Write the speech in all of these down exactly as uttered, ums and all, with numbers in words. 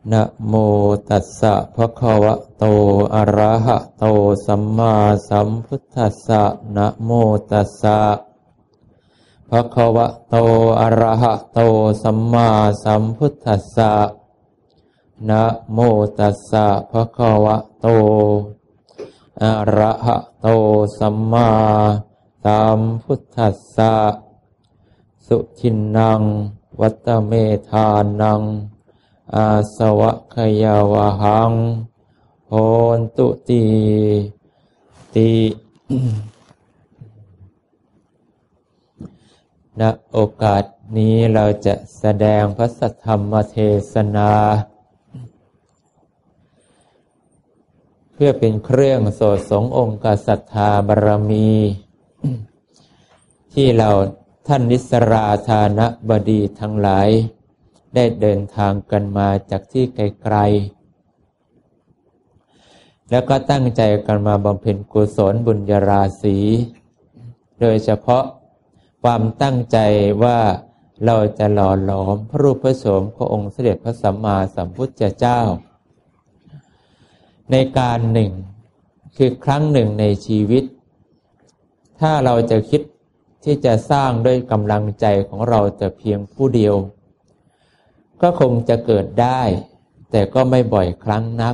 นะโมตัสสะภะคะวะโตอะระหะโตสัมมาสัมพุทธัสสะนะโมตัสสะภะคะวะโตอะระหะโตสัมมาสัมพุทธัสสะนะโมตัสสะภะคะวะโตอะระหะโตสัมมาสัมพุทธัสสะสุทินนังวัตตเมธานังอาสวะขยาวหังโหนตุติติ ณ โอกาสนี้เราจะแสดงพระสัทธรรมเทศนาเพื่อเป็นเครื่องโสดสงองค์ศรัทธาบารมี ที่เราท่านนิสราธานบดีทั้งหลายได้เดินทางกันมาจากที่ไกลๆแล้วก็ตั้งใจกันมาบำเพ็ญกุศลบุญญาราศีโดยเฉพาะความตั้งใจว่าเราจะหล่อหลอมพระรูปพระโฉมขององค์เสด็จพระสัมมาสัมพุทธเจ้าในการหนึ่งคือครั้งหนึ่งในชีวิตถ้าเราจะคิดที่จะสร้างด้วยกำลังใจของเราแต่เพียงผู้เดียวก็คงจะเกิดได้แต่ก็ไม่บ่อยครั้งนัก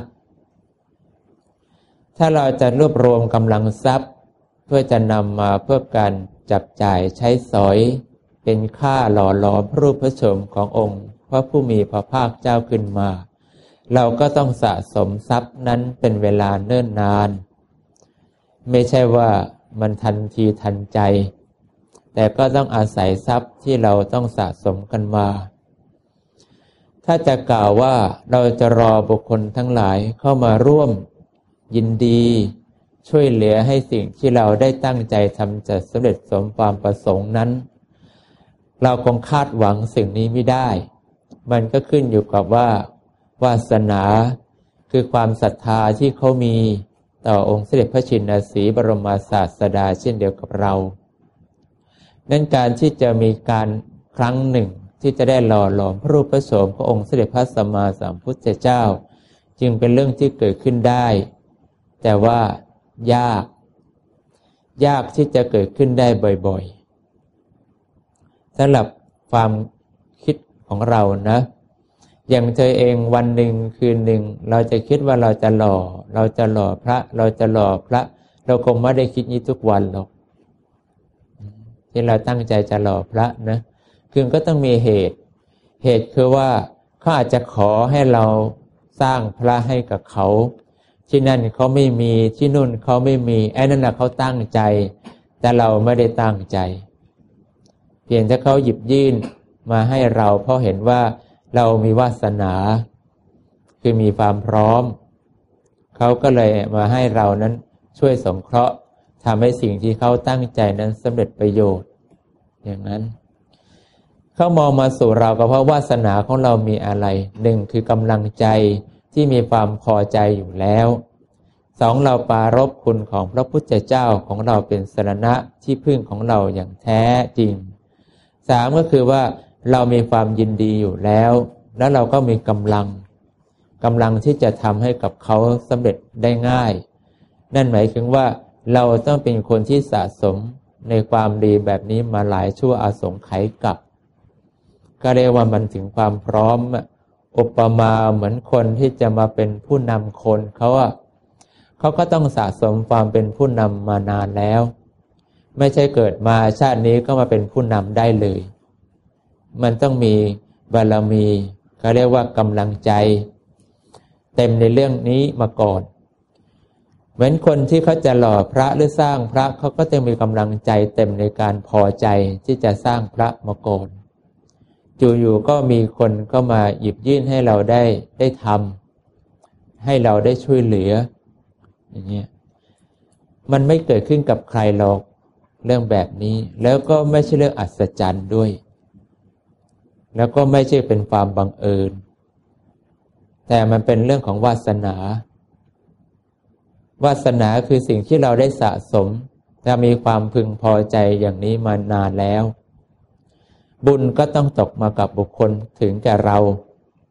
ถ้าเราจะรวบรวมกำลังทรัพย์เพื่อจะนำมาเพื่อการจับจ่ายใช้สอยเป็นค่าหล่อหลอมพระรูปพระโฉมขององค์พระผู้มีพระภาคเจ้าขึ้นมาเราก็ต้องสะสมทรัพย์นั้นเป็นเวลาเนิ่นนานไม่ใช่ว่ามันทันทีทันใจแต่ก็ต้องอาศัยทรัพย์ที่เราต้องสะสมกันมาถ้าจะกล่าวว่าเราจะรอบุคคลทั้งหลายเข้ามาร่วมยินดีช่วยเหลือให้สิ่งที่เราได้ตั้งใจทำจะสำเร็จสมความประสงค์นั้นเราคงคาดหวังสิ่งนี้ไม่ได้มันก็ขึ้นอยู่กับว่าวาสนาคือความศรัทธาที่เขามีต่อองค์เสด็จพระชินสีห์บรมศาสดาเช่นเดียวกับเรานั่นการที่จะมีการครั้งหนึ่งที่จะได้หล่อหลอมพระรูปพระโฉมขององค์เสด็จพระสัมมาสัมพุทธเจ้าจึงเป็นเรื่องที่เกิดขึ้นได้แต่ว่ายากยากที่จะเกิดขึ้นได้บ่อยๆสำหรับความคิดของเรานะอย่างเธอเองวันหนึ่งคืนหนึ่งเราจะคิดว่าเราจะหล่อเราจะหล่อพระเราจะหล่อพระเราคงไม่ได้คิดนี้ทุกวันหรอกที่เราตั้งใจจะหล่อพระนะคือก็ต้องมีเหตุเหตุคือว่าเขาอาจจะขอให้เราสร้างพระให้กับเขาที่นั่นเขาไม่มีที่นู่นเขาไม่มีไอ้นั่นแหละเขาตั้งใจแต่เราไม่ได้ตั้งใจเพียงแต่เขาหยิบยื่นมาให้เราเพราะเห็นว่าเรามีวาสนาคือมีความพร้อมเขาก็เลยมาให้เรานั้นช่วยสงเคราะห์ทำให้สิ่งที่เขาตั้งใจนั้นสำเร็จประโยชน์อย่างนั้นเขามองมาสู่เราก็เพราะวาสนาของเรามีอะไรหนึ่งคือกำลังใจที่มีความพอใจอยู่แล้วสองเราปรารภคุณของพระพุทธเจ้าของเราเป็นสรณะที่พึ่งของเราอย่างแท้จริงสามก็คือว่าเรามีความยินดีอยู่แล้วแล้วเราก็มีกำลังกำลังที่จะทำให้กับเขาสำเร็จได้ง่ายนั่นหมายถึงว่าเราต้องเป็นคนที่สะสมในความดีแบบนี้มาหลายชั่วอาสงไขยกับก็เรียกว่ามันถึงความพร้อมอุปมาเหมือนคนที่จะมาเป็นผู้นำคนเขาอะเขาก็ต้องสะสมความเป็นผู้นำมานานแล้วไม่ใช่เกิดมาชาตินี้ก็มาเป็นผู้นำได้เลยมันต้องมีบารมีเขาเรียกว่ากำลังใจเต็มในเรื่องนี้มาก่อนเหมือนคนที่เขาจะหล่อพระหรือสร้างพระเขาก็ต้องมีกำลังใจเต็มในการพอใจที่จะสร้างพระมาก่อนอยู่ๆก็มีคนก็มาหยิบยื่นให้เราได้ได้ทำให้เราได้ช่วยเหลืออย่างเงี้ยมันไม่เกิดขึ้นกับใครหรอกเรื่องแบบนี้แล้วก็ไม่ใช่เรื่องอัศจรรย์ด้วยแล้วก็ไม่ใช่เป็นความบังเอิญแต่มันเป็นเรื่องของวาสนาวาสนาคือสิ่งที่เราได้สะสมและมีความพึงพอใจอย่างนี้มานานแล้วบุญก็ต้องตกมากับบุคคลถึงแก่เรา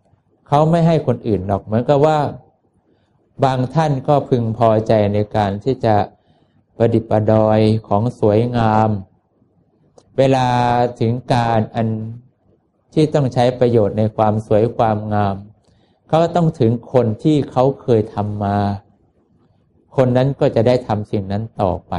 เขาไม่ให้คนอื่นหรอกเหมือนกับว่าบางท่านก็พึงพอใจในการที่จะประดิษฐ์ประดอยของสวยงามเวลาถึงการอันที่ต้องใช้ประโยชน์ในความสวยความงามเขาก็ต้องถึงคนที่เขาเคยทำมาคนนั้นก็จะได้ทำสิ่งนั้นต่อไป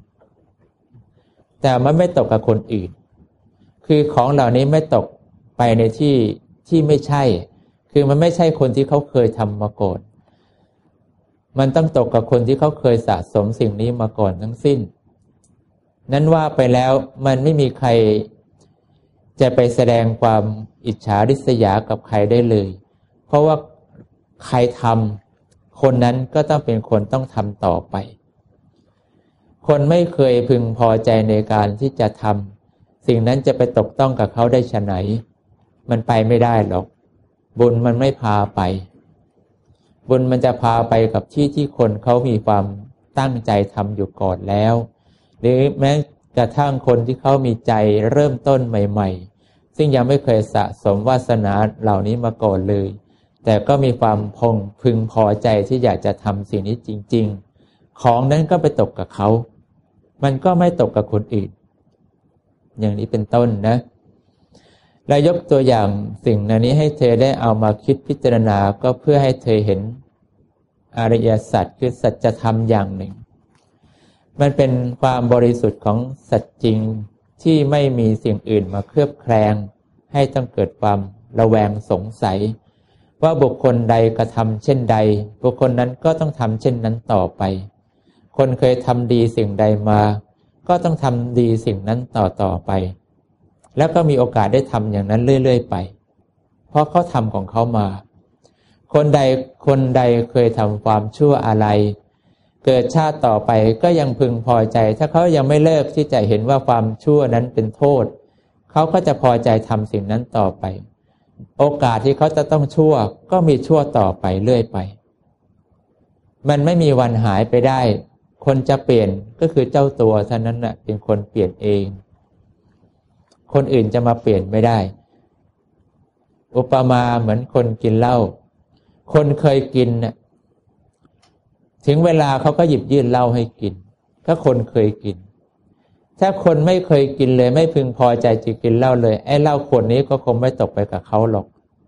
แต่มันไม่ตกกับคนอื่นคือของเหล่านี้ไม่ตกไปในที่ที่ไม่ใช่คือมันไม่ใช่คนที่เขาเคยทำมาก่อนมันต้องตกกับคนที่เขาเคยสะสมสิ่งนี้มาก่อนทั้งสิ้นนั้นว่าไปแล้วมันไม่มีใครจะไปแสดงความอิจฉาริษยากับใครได้เลยเพราะว่าใครทำคนนั้นก็ต้องเป็นคนต้องทำต่อไปคนไม่เคยพึงพอใจในการที่จะทำสิ่งนั้นจะไปตกต้องกับเขาได้ฉะไหนมันไปไม่ได้หรอกบุญมันไม่พาไปบุญมันจะพาไปกับที่ที่คนเขามีความตั้งใจทำอยู่ก่อนแล้วหรือแม้กระทั่งคนที่เขามีใจเริ่มต้นใหม่ๆซึ่งยังไม่เคยสะสมวาสนาเหล่านี้มาก่อนเลยแต่ก็มีความพงพึงพอใจที่อยากจะทำสิ่งนี้จริงๆของนั้นก็ไปตกกับเขามันก็ไม่ตกกับคนอื่นอย่างนี้เป็นต้นนะเรายกตัวอย่างสิ่งนี้ให้เธอได้เอามาคิดพิจารณาก็เพื่อให้เธอเห็นอริยสัจคือสัจธรรมอย่างหนึ่งมันเป็นความบริสุทธิ์ของสัจจริงที่ไม่มีสิ่งอื่นมาเคลือบแคลงให้ต้องเกิดความระแวงสงสัยว่าบุคคลใดกระทำเช่นใดบุคคลนั้นก็ต้องทำเช่นนั้นต่อไปคนเคยทำดีสิ่งใดมาก็ต้องทำดีสิ่งนั้นต่อต่อไปแล้วก็มีโอกาสได้ทำอย่างนั้นเรื่อยๆไปเพราะเขาทำของเขามาคนใดคนใดเคยทำความชั่วอะไรเกิดชาติต่อไปก็ยังพึงพอใจถ้าเขายังไม่เลิกที่จะเห็นว่าความชั่วนั้นเป็นโทษเขาก็จะพอใจทำสิ่งนั้นต่อไปโอกาสที่เขาจะต้องชั่วก็มีชั่วต่อไปเรื่อยไปมันไม่มีวันหายไปได้คนจะเปลี่ยนก็คือเจ้าตัวเท่านั้นน่ะเป็นคนเปลี่ยนเองคนอื่นจะมาเปลี่ยนไม่ได้อุปมาเหมือนคนกินเหล้าคนเคยกินน่ะถึงเวลาเขาก็หยิบยื่นเหล้าให้กินถ้าคนเคยกินถ้าคนไม่เคยกินเลยไม่พึงพอใจจะกินเหล้าเลยไอ้เหล้าขวดนี้ก็คงไม่ตกไปกับเขาหรอก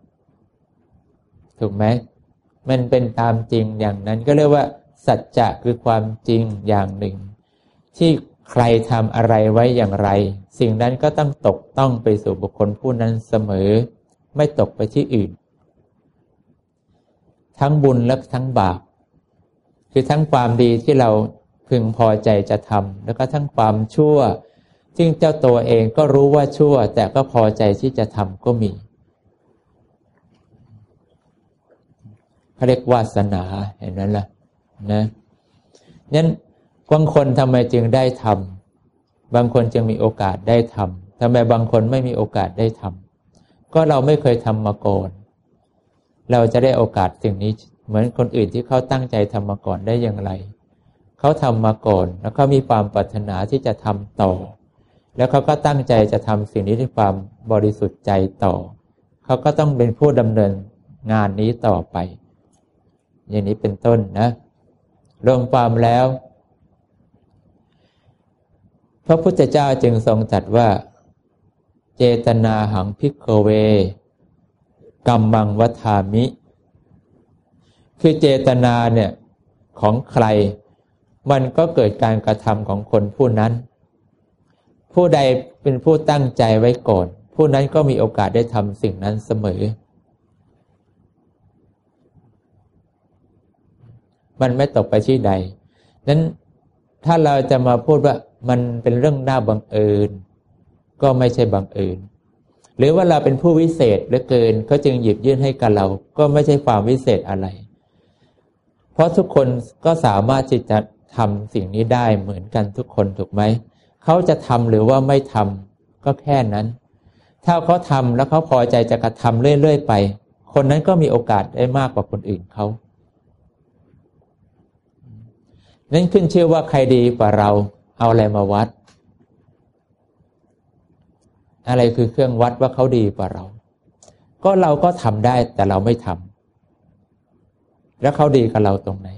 ถูกไหมมันเป็นตามจริงอย่างนั้นก็เรียกว่าสัจจะคือความจริงอย่างหนึ่งที่ใครทำอะไรไว้อย่างไรสิ่งนั้นก็ต้องตกต้องไปสู่บุคคลผู้นั้นเสมอไม่ตกไปที่อื่นทั้งบุญและทั้งบาปคือทั้งความดีที่เราพึงพอใจจะทำแล้วก็ทั้งความชั่วซึ่งเจ้าตัวเองก็รู้ว่าชั่วแต่ก็พอใจที่จะทำก็มีเขาเรียกวาสนาเห็นนั้นล่ะนะงั้นบางคนทำไมจึงได้ทำบางคนจึงมีโอกาสได้ทำทำไมบางคนไม่มีโอกาสได้ทำก็เราไม่เคยทำมาก่อนเราจะได้โอกาสสิ่งนี้เหมือนคนอื่นที่เขาตั้งใจทำมาก่อนได้อย่างไรเขาทำมาก่อนแล้วเขามีความปรารถนาที่จะทำต่อแล้วเขาก็ตั้งใจจะทำสิ่งนี้ด้วยความบริสุทธิ์ใจต่อเขาก็ต้องเป็นผู้ดำเนินงานนี้ต่อไปอย่างนี้เป็นต้นนะรวมความแล้วพระพุทธเจ้าจึงทรงตรัสว่าเจตนาหังภิกขเวกัมมังวัฏฐามิคือเจตนาเนี่ยของใครมันก็เกิดการกระทำของคนผู้นั้นผู้ใดเป็นผู้ตั้งใจไว้ก่อนผู้นั้นก็มีโอกาสได้ทำสิ่งนั้นเสมอมันไม่ตกไปที่ใดนั้นถ้าเราจะมาพูดว่ามันเป็นเรื่องน่าบังเอิญก็ไม่ใช่บังเอิญหรือว่าเราเป็นผู้วิเศษเหลือเกินเขาจึงหยิบยื่นให้กับเราก็ไม่ใช่ความวิเศษอะไรเพราะทุกคนก็สามารถที่จะทำสิ่งนี้ได้เหมือนกันทุกคนถูกไหมเขาจะทำหรือว่าไม่ทำก็แค่นั้นถ้าเขาทำแล้วเขาพอใจจะกระทำเรื่อยๆไปคนนั้นก็มีโอกาสได้มากกว่าคนอื่นเขานั่นขึ้นชื่อว่าใครดีกว่าเราเอาอะไรมาวัดอะไรคือเครื่องวัดว่าเขาดีกว่าเราก็เราก็ทำได้แต่เราไม่ทำแล้วเขาดีกับเราตรงไหน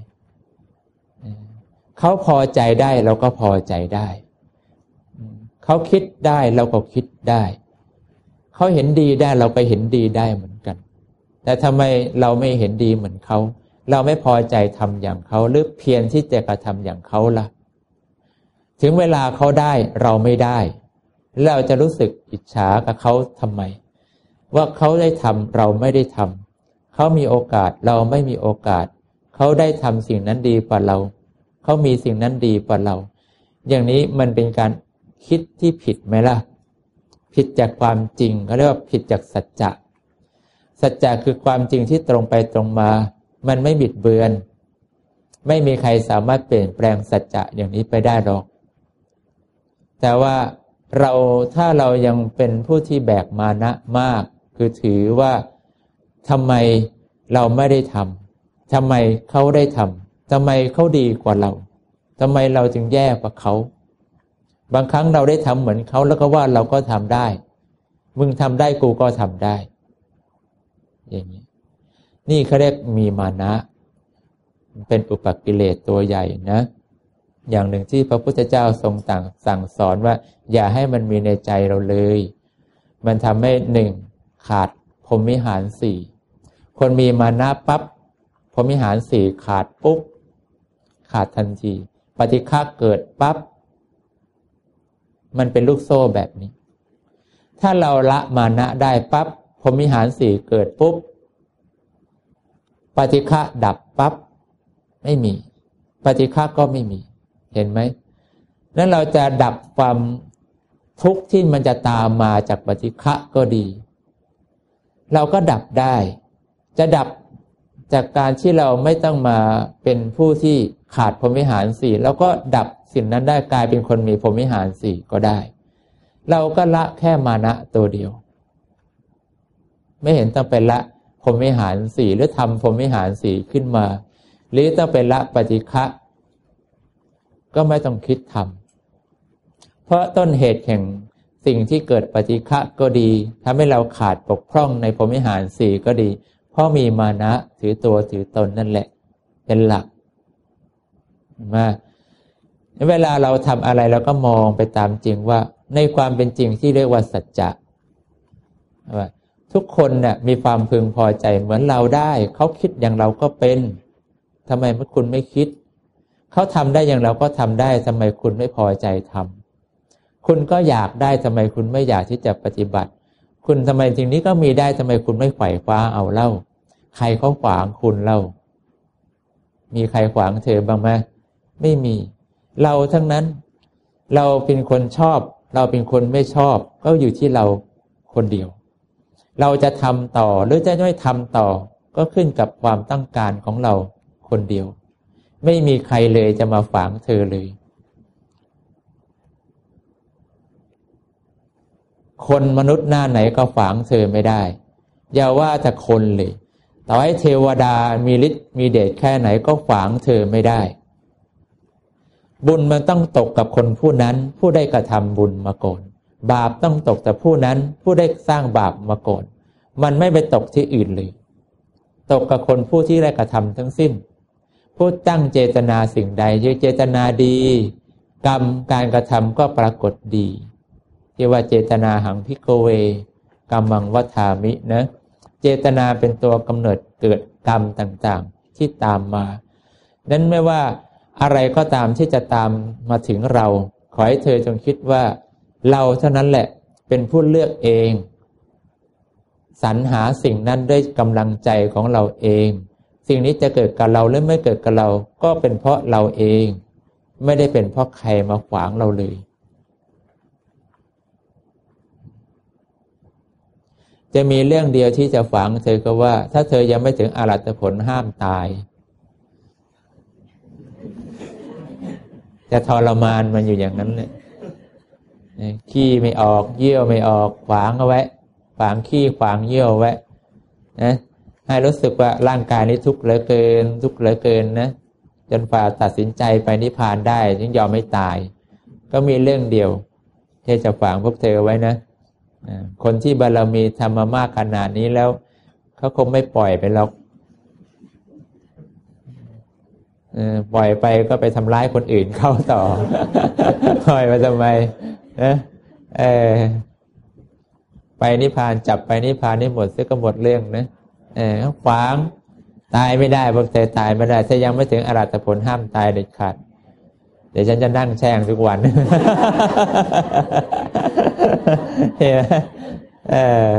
เขาพอใจได้เราก็พอใจได้เขาคิดได้เราก็คิดได้เขาเห็นดีได้เราก็เห็นดีได้เหมือนกันแต่ทำไมเราไม่เห็นดีเหมือนเขาเราไม่พอใจทำอย่างเขาหรือเพียรที่จะกระทำอย่างเขาล่ะถึงเวลาเขาได้เราไม่ได้เราจะรู้สึกอิจฉากับเขาทำไมว่าเขาได้ทำเราไม่ได้ทำเขามีโอกาสเราไม่มีโอกาสเขาได้ทำสิ่งนั้นดีกว่าเราเขามีสิ่งนั้นดีกว่าเราอย่างนี้มันเป็นการคิดที่ผิดไหมล่ะผิดจากความจริงเขาเรียกว่าผิดจากสัจจะสัจจะคือความจริงที่ตรงไปตรงมามันไม่บิดเบือนไม่มีใครสามารถเปลี่ยนแปลงสัจจะอย่างนี้ไปได้หรอกแต่ว่าเราถ้าเรายังเป็นผู้ที่แบกมานะมากคือถือว่าทำไมเราไม่ได้ทำทำไมเขาได้ทำทำไมเขาดีกว่าเราทำไมเราจึงแย่กว่าเขาบางครั้งเราได้ทำเหมือนเขาแล้วก็ว่าเราก็ทำได้มึงทำได้กูก็ทำได้อย่างนี้นี่เขาเรียกมีมานะเป็นอุปกิเลสตัวใหญ่นะอย่างหนึ่งที่พระพุทธเจ้าทรงต่างสั่งสอนว่าอย่าให้มันมีในใจเราเลยมันทำให้หนึ่งขาดพรหมวิหารสี่คนมีมานะปั๊บพรหมวิหารสี่ขาดปุ๊บขาดทันทีปฏิฆะเกิดปั๊บมันเป็นลูกโซ่แบบนี้ถ้าเราละมานะได้ปั๊บพรหมวิหารสี่เกิดปุ๊บปฏิฆะดับปั๊บไม่มีปฏิฆะก็ไม่มีเห็นไหมนั้นเราจะดับความทุกข์ที่มันจะตามมาจากปฏิฆะก็ดีเราก็ดับได้จะดับจากการที่เราไม่ต้องมาเป็นผู้ที่ขาดพรหมวิหารสี่แล้วก็ดับสิ่งนั้นได้กลายเป็นคนมีพรหมวิหารสี่ก็ได้เราก็ละแค่มานะตัวเดียวไม่เห็นต้องไปละพรหมวิหารสี่หรือทำพรหมวิหารสี่ขึ้นมาหรือต้องไปละปฏิฆะก็ไม่ต้องคิดทำเพราะต้นเหตุแห่งสิ่งที่เกิดปฏิฆะก็ดีทำให้เราขาดปกพร่องในพรหมวิหารสี่ก็ดีเพราะมีมานะถือตัวถือตนนั่นแหละเป็นหลักมาเวลาเราทำอะไรเราก็มองไปตามจริงว่าในความเป็นจริงที่เรียกว่าสัจจะว่าทุกคนเนี่ยมีความพึงพอใจเหมือนเราได้เขาคิดอย่างเราก็เป็นทำไมคุณไม่คิดเขาทำได้อย่างเราก็ทำได้ทำไมคุณไม่พอใจทำคุณก็อยากได้ทำไมคุณไม่อยากที่จะปฏิบัติคุณทำไมสิ่งนี้ก็มีได้ทำไมคุณไม่ไขว่คว้าเอาเล่าใครเขาขวางคุณเล่ามีใครขวางเธอบ้างไหมไม่มีเราทั้งนั้นเราเป็นคนชอบเราเป็นคนไม่ชอบก็อยู่ที่เราคนเดียวเราจะทำต่อหรือจะไม่ทำต่อก็ขึ้นกับความต้องการของเราคนเดียวไม่มีใครเลยจะมาขวางเธอเลยคนมนุษย์หน้าไหนก็ขวางเธอไม่ได้อย่าว่าแต่คนเลยต่อให้เทวดามีฤทธิ์มีเดชแค่ไหนก็ขวางเธอไม่ได้บุญมันต้องตกกับคนผู้นั้นผู้ได้กระทำบุญมาก่อนบาปต้องตกแต่ผู้นั้นผู้ได้สร้างบาปมาก่อนมันไม่ไปตกที่อื่นเลยตกกับคนผู้ที่ได้กระทำทั้งสิ้นผู้ตั้งเจตนาสิ่งใดเจตนาดีกรรมการกระทำก็ปรากฏดีที่ว่าเจตนาหังภิกขเวกัมมังวัฏฐามินะเจตนาเป็นตัวกำเนิดเกิดกรรมต่างๆที่ตามมานั้นไม่ว่าอะไรก็ตามที่จะตามมาถึงเราขอให้เธอจงคิดว่าเราเท่านั้นแหละเป็นผู้เลือกเองสรรหาสิ่งนั้นด้วยกำลังใจของเราเองสิ่งนี้จะเกิดกับเราหรือไม่เกิดกับเราก็เป็นเพราะเราเองไม่ได้เป็นเพราะใครมาขวางเราเลยจะมีเรื่องเดียวที่จะขวางเธอก็ว่าถ้าเธอยังไม่ถึงอรหัตผลห้ามตายจะทรมานมันอยู่อย่างนั้นเลยขี้ไม่ออกเยี่ยวไม่ออกขวางเอาไว้ขวางขี้ขวางเยี่ยวไว้นะให้รู้สึกว่าร่างกายนี้ทุกข์เหลือเกินทุกข์เหลือเกินนะจนฝ่าตัดสินใจไปนิพพานได้จึงยอมไม่ตายก็มีเรื่องเดียวที่จะขวางพวกเธอไว้นะคนที่บารมีทำมามากขนาดนี้แล้วเขาคงไม่ปล่อยไปหรอกปล่อยไปก็ไปทำร้ายคนอื่นเข้าต่อ ปล่อยไปทำไมนะเออไปนิพพานจับไปนิพพานนี่หมดเสียก็หมดเรื่องนะเออขวางตายไม่ได้พวกเธอตายไม่ได้ถ้ายังไม่ถึงอรหัตผลห้ามตายเด็ดขาดเดี๋ยวฉันจะนั่งแช่งทุกวัน เห็นไหมเออ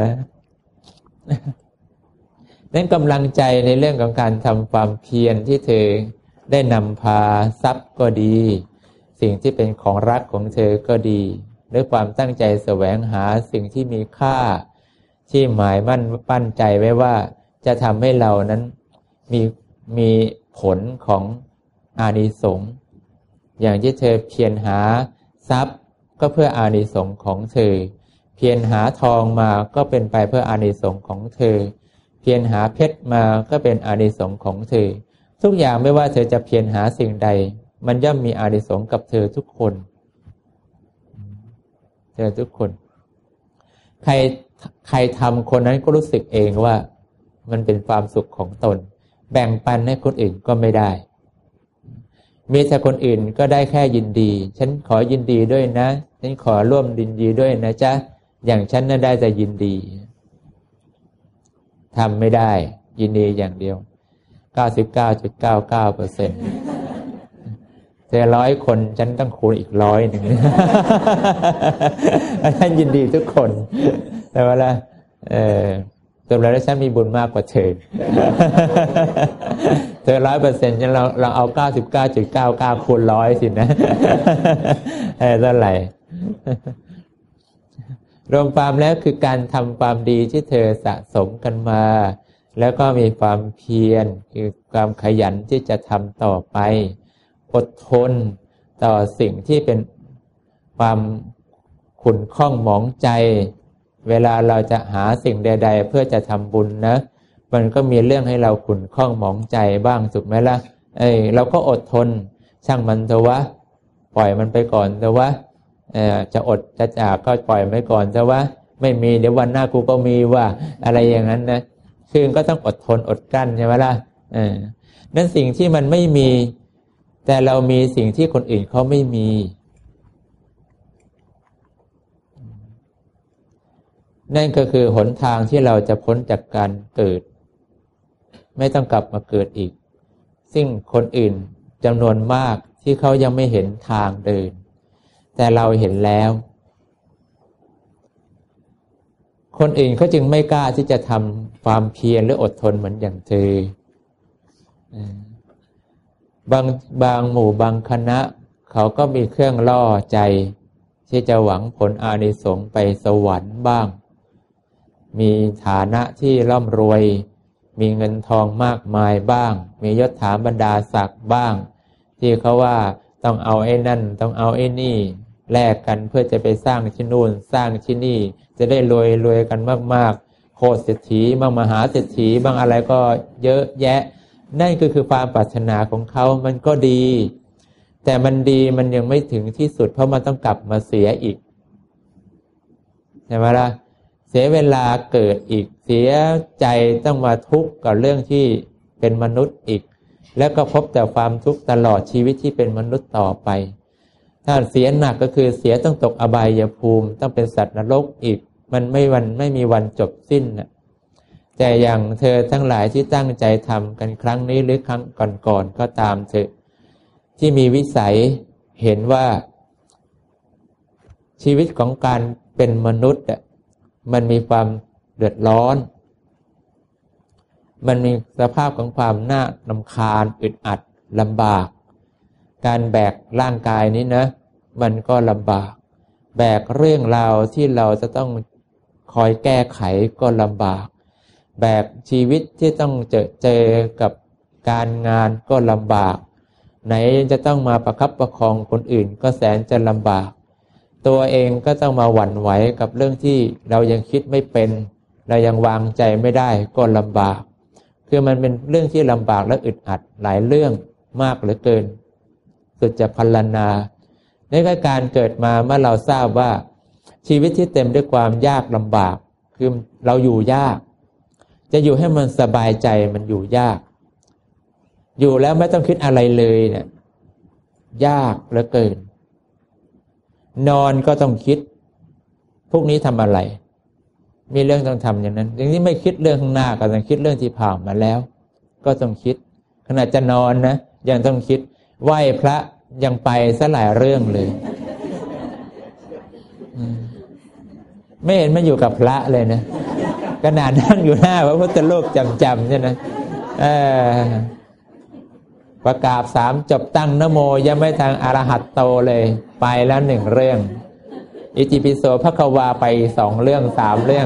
นั่นกำลังใจในเรื่องของการทำความเพียรที่เธอได้นำพาทรัพย์ก็ดีสิ่งที่เป็นของรักของเธอก็ดีด้วยความตั้งใจแสวงหาสิ่งที่มีค่าที่หมายมั่นปั้นใจไว้ว่าจะทำให้เรานั้นมีมีผลของอานิสงส์อย่างที่เธอเพียรหาทรัพย์ก็เพื่ออานิสงส์ของเธอเพียรหาทองมาก็เป็นไปเพื่ออานิสงส์ของเธอเพียรหาเพชรมาก็เป็นอานิสงส์ของเธอทุกอย่างไม่ว่าเธอจะเพียรหาสิ่งใดมันย่อมมีอานิสงส์กับเธอทุกคนเธอทุกคนใครใครทำคนนั้นก็รู้สึกเองว่ามันเป็นความสุขของตนแบ่งปันให้คนอื่นก็ไม่ได้มีแต่คนอื่นก็ได้แค่ยินดีฉันขอยินดีด้วยนะฉันขอร่วมยินดีด้วยนะจ๊ะอย่างฉันน่ะได้แต่ยินดีทำไม่ได้ยินดีอย่างเดียว เก้าสิบเก้าจุดเก้าเก้าเปอร์เซ็นต์ เธอร้อยคนฉันต้องคูณอีกร้อยหนึ่ง ฉันยินดีทุกคนแต่ว่าละเออตัวเราฉันมีบุญมากกว่าเธอ เธอร้อยเปอร์เซ็นต์ฉันเราเราเอาเก้าสิบเก้าจุดเก้าเก้าคูณร้อยสินะ เออเท่าไหร่ รวมความแล้วคือการทำความดีที่เธอสะสมกันมาแล้วก็มีความเพียรคือความขยันที่จะทำต่อไปอดทนต่อสิ่งที่เป็นความขุ่นข้องหมองใจเวลาเราจะหาสิ่งใดๆเพื่อจะทำบุญนะมันก็มีเรื่องให้เราขุ่นข้องหมองใจบ้างถูกไหมล่ะเอ้ยเราก็อดทนช่างมันเถอะวะปล่อยมันไปก่อนเถอะวะเอ่อจะอดจะจากก็ปล่อยมันไปก่อนเถอะวะไม่มีเดี๋ยววันหน้ากูก็มีว่าอะไรอย่างนั้นนะคือก็ต้องอดทนอดกลั้นใช่ไหมล่ะเออนั่นสิ่งที่มันไม่มีแต่เรามีสิ่งที่คนอื่นเขาไม่มีนั่นก็คือหนทางที่เราจะพ้นจากการเกิดไม่ต้องกลับมาเกิดอีกซึ่งคนอื่นจำนวนมากที่เขายังไม่เห็นทางเดินแต่เราเห็นแล้วคนอื่นเขาจึงไม่กล้าที่จะทำความเพียรหรืออดทนเหมือนอย่างเธอบางบางหมู่บางคณะเขาก็มีเครื่องล่อใจที่จะหวังผลอานิสงส์ไปสวรรค์บ้างมีฐานะที่ร่ำรวยมีเงินทองมากมายบ้างมียศถาบรรดาศักดิ์บ้างที่เขาว่าต้องเอาไอ้นั่นต้องเอาไอ้นี่แลกกันเพื่อจะไปสร้างที่นู่นสร้างที่นี่จะได้รวยรวยกันมากๆโคตรเศรษฐีบ้างมหาเศรษฐีบ้างอะไรก็เยอะแยะนั่นก็คือความปรารถนาของเขามันก็ดีแต่มันดีมันยังไม่ถึงที่สุดเพราะมันต้องกลับมาเสียอีกใช่ไหมล่ะเสียเวลาเกิดอีกเสียใจต้องมาทุกข์กับเรื่องที่เป็นมนุษย์อีกแล้วก็พบแต่ความทุกข์ตลอดชีวิตที่เป็นมนุษย์ต่อไปถ้าเสียหนักก็คือเสียต้องตกอบายภูมิต้องเป็นสัตว์นรกอีกมันไม่วันไม่มีวันจบสิ้นนะแต่อย่างเธอทั้งหลายที่ตั้งใจทำกันครั้งนี้หรือครั้งก่อนๆก็ตามเถอะที่มีวิสัยเห็นว่าชีวิตของการเป็นมนุษย์อ่ะมันมีความเดือดร้อนมันมีสภาพของความน่ารำคาญอึดอัดลำบากการแบกร่างกายนี้นะมันก็ลำบากแบกเรื่องราวที่เราจะต้องคอยแก้ไขก็ลำบากแบกชีวิตที่ต้องเจอเจอกับการงานก็ลำบากไหนจะต้องมาประคับประคองคนอื่นก็แสนจะลำบากตัวเองก็ต้องมาหวั่นไหวกับเรื่องที่เรายังคิดไม่เป็นเรายังวางใจไม่ได้ก็ลำบากคือมันเป็นเรื่องที่ลำบากและอึดอัดหลายเรื่องมากเหลือเกินสุดจะพรรณนาในการเกิดมาเมื่อเราทราบว่าชีวิตที่เต็มด้วยความยากลำบากคือเราอยู่ยากจะอยู่ให้มันสบายใจมันอยู่ยากอยู่แล้วไม่ต้องคิดอะไรเลยเนี่ยยากเหลือเกินนอนก็ต้องคิดพวกนี้ทำอะไรมีเรื่องต้องทำอย่างนั้นอย่างนี้ไม่คิดเรื่องข้างหน้าก็ต้องคิดเรื่องที่ผ่านมาแล้วก็ต้องคิดขณะจะนอนนะยังต้องคิดไหว้พระยังไปซะหลายเรื่องเลยไม่เห็นมันอยู่กับพระเลยนะขนาดนั่งอยู่หน้าพระพุทธรูปจำๆใช่ไหมเออประกาศสามจบตั้งนะโมยังไม่ทางอรหัตโตเลยไปแล้วหนึ่งเรื่องอิติปิโสภควาไปสองเรื่องสามเรื่อง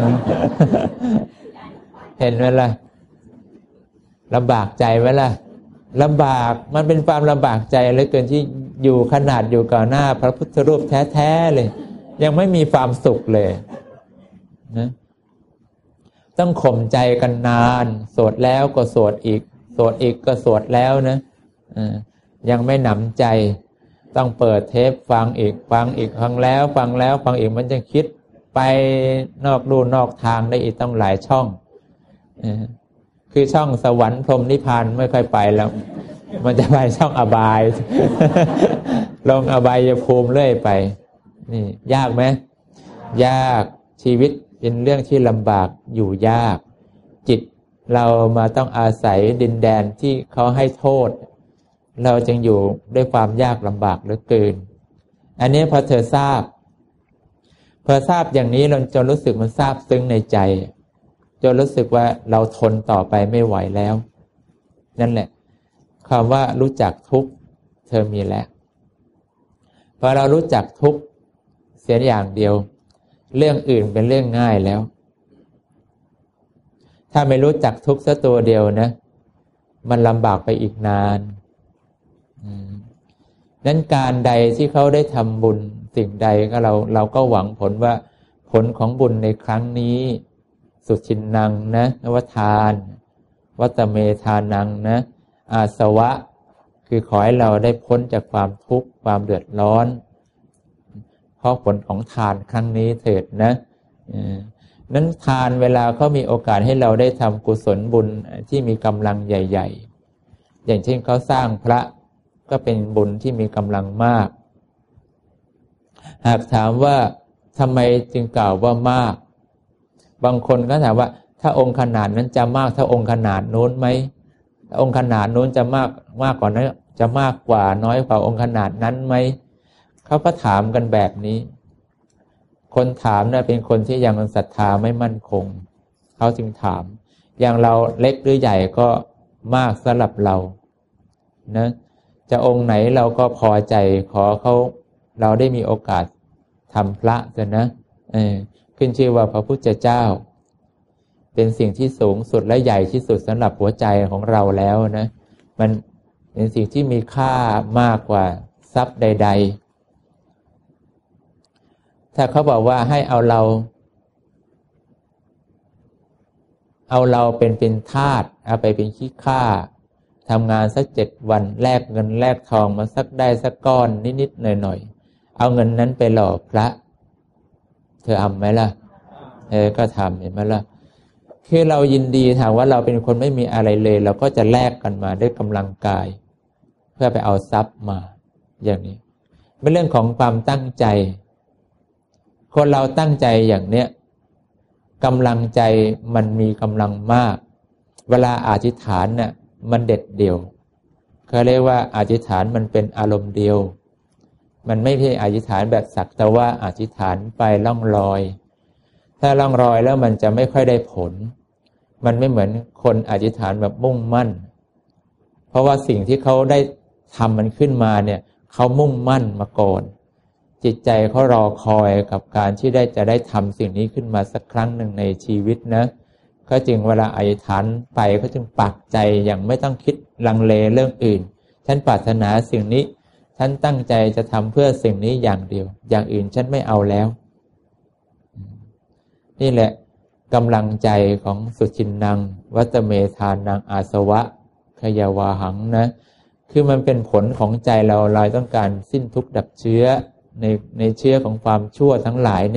เห็นไหมล่ะลำบากใจไหมล่ะลำบากมันเป็นความลำบากใจเหลือเกินที่อยู่ขนาดอยู่กับหน้าพระพุทธรูปแท้ๆเลยยังไม่มีความสุขเลยนะต้องข่มใจกันนานสวดแล้วก็สวดอีกสวดอีกก็สวดแล้วนะยังไม่หนำใจต้องเปิดเทปฟังอีกฟังอีกฟังแล้วฟังแล้วฟังอีกมันจะคิดไปนอกลู่นอกทางได้อีกต้องหลายช่องคือช่องสวรรค์พรหมนิพพานไม่ค่อยไปแล้วมันจะไปช่องอบาย ลงอบายภูมิเรื่อยไปนี่ยากไหมยากชีวิตเป็นเรื่องที่ลำบากอยู่ยากจิตเรามาต้องอาศัยดินแดนที่เขาให้โทษเราจึงอยู่ด้วยความยากลำบากเหลือเกินอันนี้พอเธอทราบพอทราบอย่างนี้เราจนรู้สึกมันซาบซึ้งในใจจนรู้สึกว่าเราทนต่อไปไม่ไหวแล้วนั่นแหละคำว่ารู้จักทุกข์เธอมีแล้วพอเรารู้จักทุกข์เสียอย่างเดียวเรื่องอื่นเป็นเรื่องง่ายแล้วถ้าไม่รู้จักทุกข์ซะตัวเดียวนะมันลำบากไปอีกนานนั้นการใดที่เขาได้ทำบุญสิ่งใดก็เราเราก็หวังผลว่าผลของบุญในครั้งนี้สุชินนังนะนวทานวัตเมทานังนะอาสวะคือขอให้เราได้พ้นจากความทุกข์ความเดือดร้อนเพราะผลของทานครั้งนี้เถิดนะนั้นทานเวลาเขามีโอกาสให้เราได้ทำกุศลบุญที่มีกำลังใหญ่ๆอย่างเช่นเขาสร้างพระก็เป็นบุญที่มีกำลังมากหากถามว่าทำไมจึงกล่าวว่ามากบางคนก็ถามว่าถ้าองค์ขนาดนั้นจะมากถ้าองค์ขนาดโน้นไหมองค์ขนาดโน้นจะมากมากกว่านั้นจะมากกว่าน้อยกว่าองค์ขนาดนั้นไหมเขาก็ถามกันแบบนี้คนถามเนี่ยเป็นคนที่ยังศรัทธาไม่มั่นคงเขาจึงถามอย่างเราเล็กหรือใหญ่ก็มากสำหรับเรานะจะองค์ไหนเราก็พอใจขอเขาเราได้มีโอกาสทำพระเถอะนะเออขึ้นชื่อว่าพระพุทธเจ้าเป็นสิ่งที่สูงสุดและใหญ่ที่สุดสำหรับหัวใจของเราแล้วนะมันเป็นสิ่งที่มีค่ามากกว่าทรัพย์ใดๆถ้าเขาบอกว่าให้เอาเราเอาเราเป็นเป็นทาสเอาไปเป็นขี้ข้าทำงานสักเจ็ดวันแลกเงินแลกทองมาสักได้สักก้อนนิดๆหน่อยๆเอาเงินนั้นไปหล่อพระเธอทำไหมล่ะเออก็ทำเห็นไหมล่ะคือเรายินดีถามว่าเราเป็นคนไม่มีอะไรเลยเราก็จะแลกกันมาด้วยกำลังกายเพื่อไปเอาทรัพย์มาอย่างนี้เป็นเรื่องของความตั้งใจคนเราตั้งใจอย่างเนี้ยกำลังใจมันมีกำลังมากเวลาอธิษฐานเนี่ยมันเด็ดเดี่ยวเขาเรียกว่าอธิษฐานมันเป็นอารมณ์เดียวมันไม่ใช่อธิษฐานแบบสักแต่ว่าอธิษฐานไปล่องลอยถ้าล่องลอยแล้วมันจะไม่ค่อยได้ผลมันไม่เหมือนคนอธิษฐานแบบมุ่งมั่นเพราะว่าสิ่งที่เขาได้ทำมันขึ้นมาเนี่ยเขามุ่งมั่นมาก่อนจิตใจเขารอคอยกับการที่ได้จะได้ทำสิ่งนี้ขึ้นมาสักครั้งหนึ่งในชีวิตนะก็จึงเวลาอธิษฐานไปก็จึงปักใจอย่างไม่ต้องคิดลังเลเรื่องอื่นฉันปรารถนาสิ่งนี้ฉันตั้งใจจะทำเพื่อสิ่งนี้อย่างเดียวอย่างอื่นฉันไม่เอาแล้วนี่แหละกำลังใจของสุชินนังวัตเมธานังอาสวะขยาวาหังนะคือมันเป็นผลของใจเราเราต้องการสิ้นทุกข์ดับเชื้อในในเชื้อของความชั่วทั้งหลายเนี่ย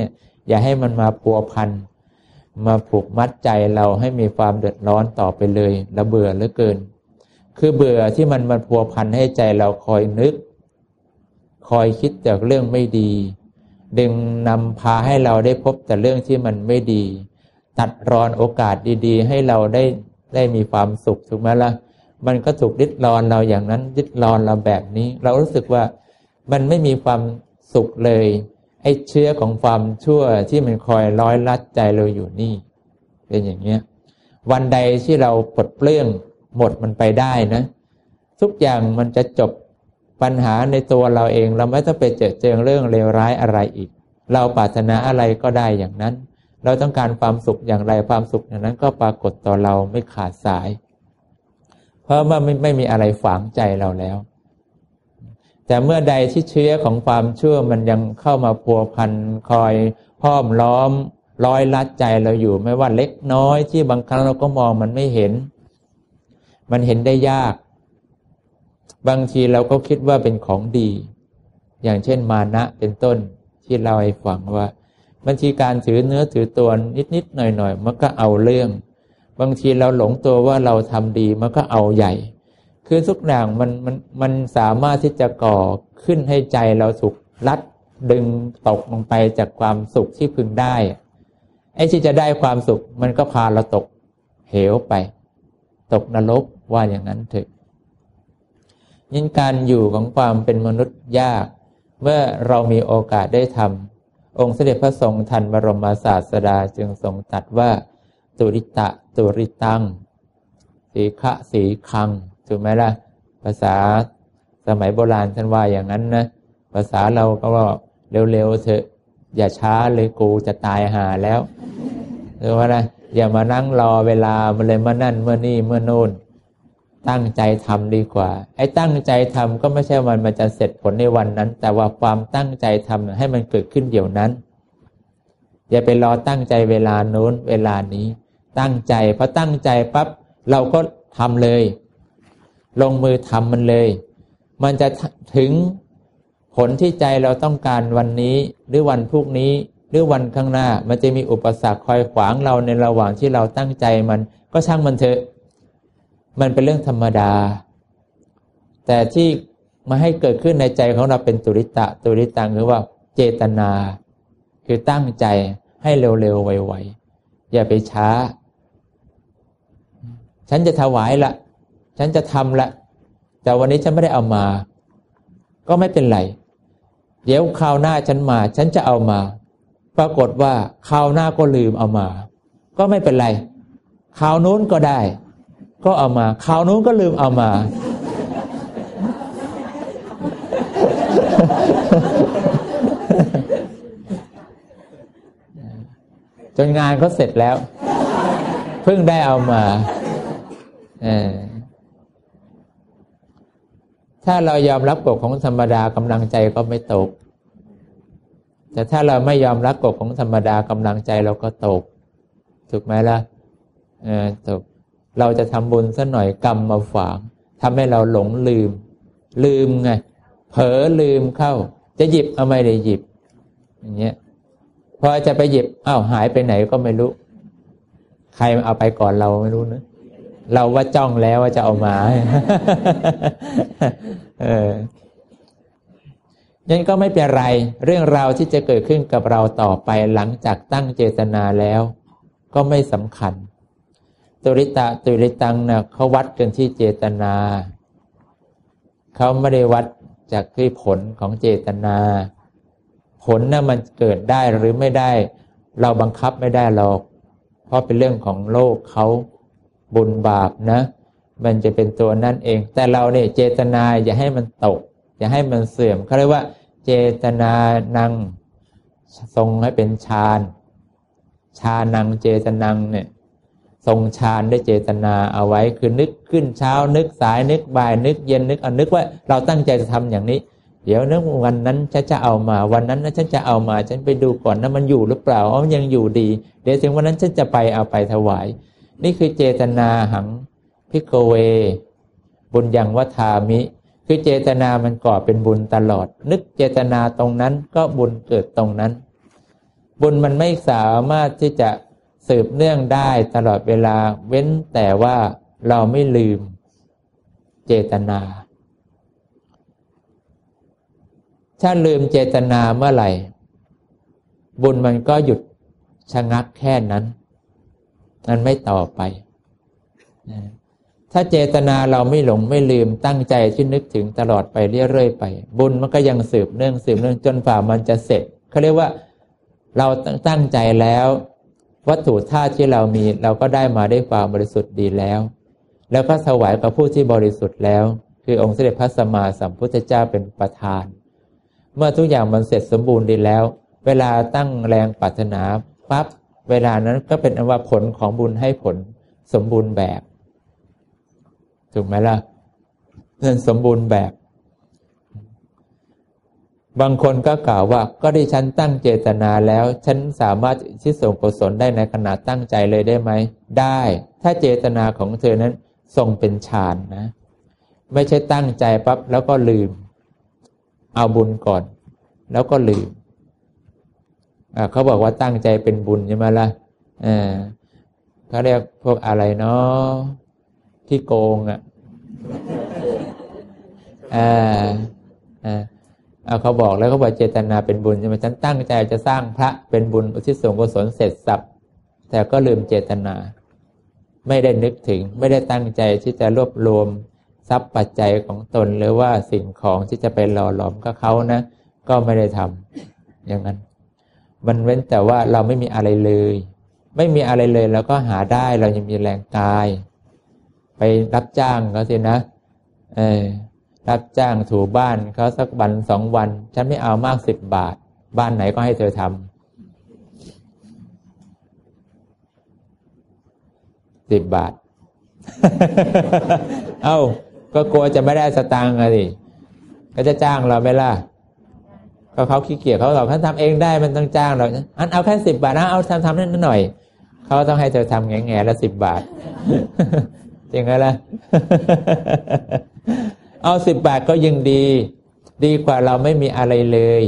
อย่าให้มันมาพัวพันมาผูกมัดใจเราให้มีความเดือดร้อนต่อไปเลยเราเบื่อเหลือเกินคือเบื่อที่มันมันพัวพันให้ใจเราคอยนึกคอยคิดแต่เรื่องไม่ดีดึงนำพาให้เราได้พบแต่เรื่องที่มันไม่ดีตัดรอนโอกาสดีๆให้เราได้ได้มีความสุขถูกไหมล่ะมันก็ถูกยึดรอนเราอย่างนั้นยึดรอนเราแบบนี้เรารู้สึกว่ามันไม่มีความสุขเลยไอ้เชื้อของความชั่วที่มันคอยร้อยลัดใจเราอยู่นี่เป็นอย่างเงี้ยวันใดที่เราปลดเปลื้องหมดมันไปได้นะทุกอย่างมันจะจบปัญหาในตัวเราเองเราไม่ต้องไปเจอเจอเรื่องเลวร้ายอะไรอีกเราปรารถนาอะไรก็ได้อย่างนั้นเราต้องการความสุขอย่างไรความสุขอย่างนั้นก็ปรากฏต่อเราไม่ขาดสายเพราะว่าไม่ไม่มีอะไรฝังใจเราแล้วแต่เมื่อใดที่เชื้อของความชั่วมันยังเข้ามาพัวพันคอยห้อมล้อมร้อยลัดใจเราอยู่ไม่ว่าเล็กน้อยที่บางครั้งเราก็มองมันไม่เห็นมันเห็นได้ยากบางทีเราก็คิดว่าเป็นของดีอย่างเช่นมานะเป็นต้นที่เราให้ฟังว่าบางทีการถือเนื้อถือตัวนิดๆหน่อยๆมันก็เอาเรื่องบางทีเราหลงตัวว่าเราทำดีมันก็เอาใหญ่คือทุกอย่างมันมันมันสามารถที่จะก่อขึ้นให้ใจเราถูกลัดดึงตกลงไปจากความสุขที่พึงได้ไอ้ที่จะได้ความสุขมันก็พาเราตกเหวไปตกนรกว่าอย่างนั้นเถอะยิ่งการอยู่ของความเป็นมนุษย์ยากเมื่อเรามีโอกาสได้ทำองค์สมเด็จพระทรงทันบรมศาสดาจึงทรงตรัสว่าตุริตะตุริตังสีขะสีคังถูกไหมล่ะภาษาสมัยโบราณท่านว่าอย่างนั้นนะภาษาเราก็ว่าเร็วๆเถอะอย่าช้าเลยกูจะตายหาแล้วหรือว่าอะไรอย่ามานั่งรอเวลามันเลยมานั่นเมื่อนี่เมื่อโน่นตั้งใจทำดีกว่าไอ้ตั้งใจทำก็ไม่ใช่วันมันจะเสร็จผลในวันนั้นแต่ว่าความตั้งใจทำให้มันเกิดขึ้นเดี๋ยวนั้นอย่าไปรอตั้งใจเวลาโน้นเวลานี้ตั้งใจพอตั้งใจปั๊บเราก็ทำเลยลงมือทำมันเลยมันจะถึงผลที่ใจเราต้องการวันนี้หรือวันพรุ่งนี้หรือวันข้างหน้ามันจะมีอุปสรรคคอยขวางเราในระหว่างที่เราตั้งใจมันก็ช่างมันเถอะมันเป็นเรื่องธรรมดาแต่ที่มาให้เกิดขึ้นในใจของเราเป็นตุริตะตุริตังคือว่าเจตนาคือตั้งใจให้เร็วๆไวๆอย่าไปช้าฉันจะถวายละฉันจะทำละแต่วันนี้ฉันไม่ได้เอามาก็ไม่เป็นไรเดี๋ยวคราวหน้าฉันมาฉันจะเอามาปรากฏว่าคราวหน้าก็ลืมเอามาก็ไม่เป็นไรคราวนู้นก็ได้ก็เอามาคราวนู้นก็ลืมเอามาจนงานก็เสร็จแล้วเพิ่งได้เอามาเออถ้าเรายอมรับกฎของธรรมดากำลังใจก็ไม่ตกแต่ถ้าเราไม่ยอมรับกฎของธรรมดากำลังใจเราก็ตกถูกไหมล่ะเออตกเราจะทำบุญสักหน่อยกรรมมาฝากทำให้เราหลงลืมลืมไงเผลอลืมเข้าจะหยิบเอาไม่ได้หยิบอย่างเงี้ยพอจะไปหยิบอ้าวหายไปไหนก็ไม่รู้ใครเอาไปก่อนเราไม่รู้นะเราว่าจ้องแล้วว่าจะเอามาเออนั่นก็ไม่เป็นไรเรื่องราวที่จะเกิดขึ้นกับเราต่อไปหลังจากตั้งเจตนาแล้วก็ไม่สำคัญตุริตะตุริตังนะเขาวัดกันที่เจตนาเขาไม่ได้วัดจากที่ผลของเจตนาผลน่ะมันเกิดได้หรือไม่ได้เราบังคับไม่ได้หรอกเพราะเป็นเรื่องของโลกเขาบุญบาปนะมันจะเป็นตัวนั่นเองแต่เราเนี่ยเจตนาอย่าให้มันตกอย่าให้มันเสื่อมเขาเรียกว่าเจตนานังทรงให้เป็นฌานฌานังเจตนังเนี่ยทรงฌานได้เจตนาเอาไว้คือนึกขึ้นเช้านึกสายนึกบ่ายนึกเย็นนึกเอานึกว่าเราตั้งใจจะทำอย่างนี้เดี๋ยวนึกวันนั้นฉันจะเอามาวันนั้นนะฉันจะเอามาฉันไปดูก่อนนะมันอยู่หรือเปล่าอ๋อมันยังอยู่ดีเดี๋ยวถึงวันนั้นฉันจะไปเอาไปถวายนี่คือเจตนาหังภิกขเวบุญยังวัฏามิคือเจตนามันก่อเป็นบุญตลอดนึกเจตนาตรงนั้นก็บุญเกิดตรงนั้นบุญมันไม่สามารถที่จะสืบเนื่องได้ตลอดเวลาเว้นแต่ว่าเราไม่ลืมเจตนาถ้าลืมเจตนาเมื่อไหร่บุญมันก็หยุดชะงักแค่นั้นมันไม่ต่อไปถ้าเจตนาเราไม่หลงไม่ลืมตั้งใจที่นึกถึงตลอดไปเรื่อยๆไปบุญมันก็ยังสืบเนื่องสืบเนื่องจนฝ่ามันจะเสร็จเขาเรียกว่าเราตั้งใจแล้ววัตถุธาตุที่เรามีเราก็ได้มาด้วยความบริสุทธิ์ดีแล้วแล้วก็ถวายกับผู้ที่บริสุทธิ์แล้วคือองค์สมเด็จพระสัมมาสัมพุทธเจ้าเป็นประธานเมื่อทุกอย่างมันเสร็จสมบูรณ์ดีแล้วเวลาตั้งแรงปรารถนาปั๊บเวลานั้นก็เป็นอันว่าผลของบุญให้ผลสมบูรณ์แบบถูกไหมล่ะนั่นสมบูรณ์แบบบางคนก็กล่าวว่าก็ดิฉันตั้งเจตนาแล้วฉันสามารถที่ส่งกุศลได้ในขณะตั้งใจเลยได้ไหมได้ถ้าเจตนาของเธอนั้นทรงเป็นฌานนะไม่ใช่ตั้งใจปั๊บแล้วก็ลืมเอาบุญก่อนแล้วก็ลืมอ่าเขาบอกว่าตั้งใจเป็นบุญใช่ไหมล่ะอ่าเขาเรียกพวกอะไรเนาะที่โกงอ่ะอ่าอ่าเอาเขาบอกแล้วเขาบอกเจตนาเป็นบุญใช่ไหมฉันตั้งใจจะสร้างพระเป็นบุญอุทิศส่วนกุศลเสร็จสับแต่ก็ลืมเจตนาไม่ได้นึกถึงไม่ได้ตั้งใจที่จะรวบรวมทรัพย์ปัจจัยของตนหรือว่าสิ่งของที่จะไปหล่อหลอมกับเขานะก็ไม่ได้ทำอย่างนั้นมันเว้นแต่ว่าเราไม่มีอะไรเลยไม่มีอะไรเลยแล้วก็หาได้เรายังมีแรงกายไปรับจ้างเขาสินะเออรับจ้างถูบ้านเขาสักวันสองวันฉันไม่เอามากสิบบาทบ้านไหนก็ให้เธอทำสิบบาท เอ้าก็กลัวจะไม่ได้สตางค์อะสิก็จะจ้างเราไหมล่ะก็เขาขี้เกียจเขาบอกเขาทำเองได้มันต้องจ้างเราอันเอาแค่สิบบาทนะเอาทำทำนิดหน่อยเขาต้องให้เธอทำแง่แง่ละสิบบาท จริงไหมล่ะ เอาสิบบาทก็ยังดีดีกว่าเราไม่มีอะไรเลย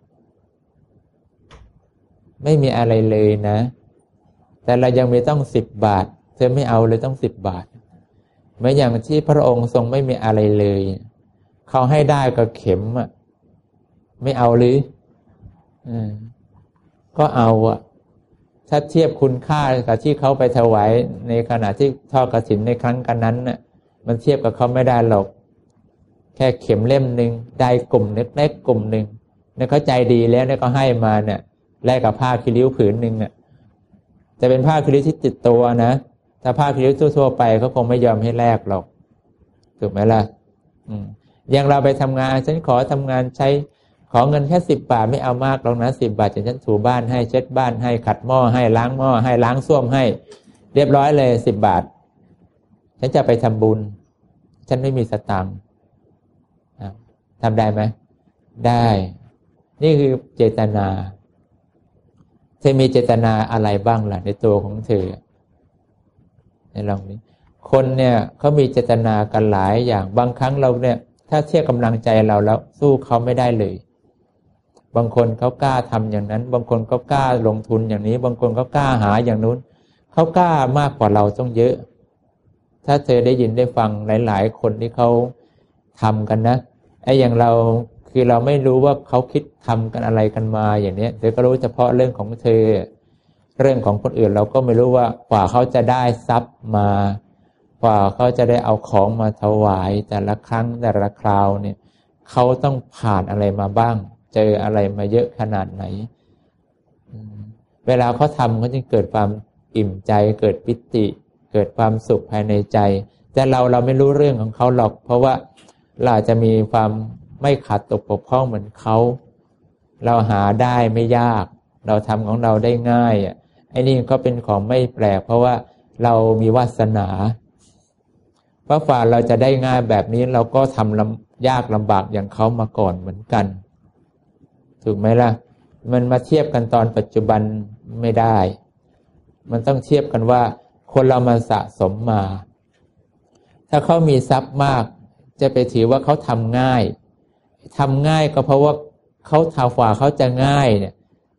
ไม่มีอะไรเลยนะแต่เรายังมีต้องสิบบาทเธอไม่เอาเลยต้องสิบบาทเหมือนอย่างที่พระองค์ทรงไม่มีอะไรเลยเขาให้ได้ก็เข็มอ่ะไม่เอาหรืออืมก็เอาอ่ะถ้าเทียบคุณค่ากับที่เขาไปถวายในขณะที่ทอดกฐินในครั้งกันนั้นน่ะมันเทียบกับเขาไม่ได้หรอกแค่เข็มเล่มนึงได้กลุ่มเล็กๆกลุ่มนึงเนี่ยเขาใจดีแล้วเนี่ยก็ให้มาเนี่ยแลกกับผ้าคีริ้วผืนนึงเนี่ยจะเป็นผ้าคีริ้วที่ติดตัวนะถ้าผ้าคีริ้วทั่วๆไปเขาคงไม่ยอมให้แลกหรอกถูกไหมล่ะอืมอย่างเราไปทำงานฉันขอทำงานใช้ขอเงินแค่สิบบาทไม่เอามากหรอกนะสิบบาทฉันถูบ้านให้เช็ดบ้านให้ขัดหม้อให้ล้างหม้อให้ล้างส้วมให้เรียบร้อยเลยสิบบาทฉันจะไปทำบุญฉันไม่มีสตางค์ทำได้ไหมได้นี่คือเจตนาเธอมีเจตนาอะไรบ้างล่ะในตัวของเธอในลองนี้คนเนี่ยเขามีเจตนากันหลายอย่างบางครั้งเราเนี่ยถ้าเทียบกำลังใจเราแล้วสู้เขาไม่ได้เลยบางคนเขากล้าทำอย่างนั้นบางคนเขากล้าลงทุนอย่างนี้บางคนเขากล้าหาอย่างนู้นเขากล้ามากกว่าเราต้องเยอะถ้าเธอได้ยินได้ฟังหลายๆคนที่เขาทำกันนะไอ้อย่างเราคือเราไม่รู้ว่าเขาคิดทำกันอะไรกันมาอย่างนี้เธอก็รู้เฉพาะเรื่องของเธอเรื่องของคนอื่นเราก็ไม่รู้ว่ากว่าเขาจะได้ทรัพย์มากว่าเขาจะได้เอาของมาถวายแต่ละครั้งแต่ละคราวเนี่ยเขาต้องผ่านอะไรมาบ้างเจออะไรมาเยอะขนาดไหนเวลาเขาทำเขาจึงเกิดความอิ่มใจเกิดปิติเกิดความสุขภายในใจแต่เราเราไม่รู้เรื่องของเขาหรอกเพราะว่าเราอาจจะมีความไม่ขาดตกบกพร่องเหมือนเขาเราหาได้ไม่ยากเราทำของเราได้ง่ายอ่ะไอ้นี่ก็เป็นของไม่แปลกเพราะว่าเรามีวาสนาเพราะฝ่าเราจะได้ง่ายแบบนี้เราก็ทำลำยากลำบากอย่างเขามาก่อนเหมือนกันถูกไหมล่ะมันมาเทียบกันตอนปัจจุบันไม่ได้มันต้องเทียบกันว่าคนเรามาสะสมมาถ้าเขามีทรัพย์มากจะไปถือว่าเขาทำง่ายทำง่ายก็เพราะว่าเขาทาฝ่าเขาจะง่ายเนี่ย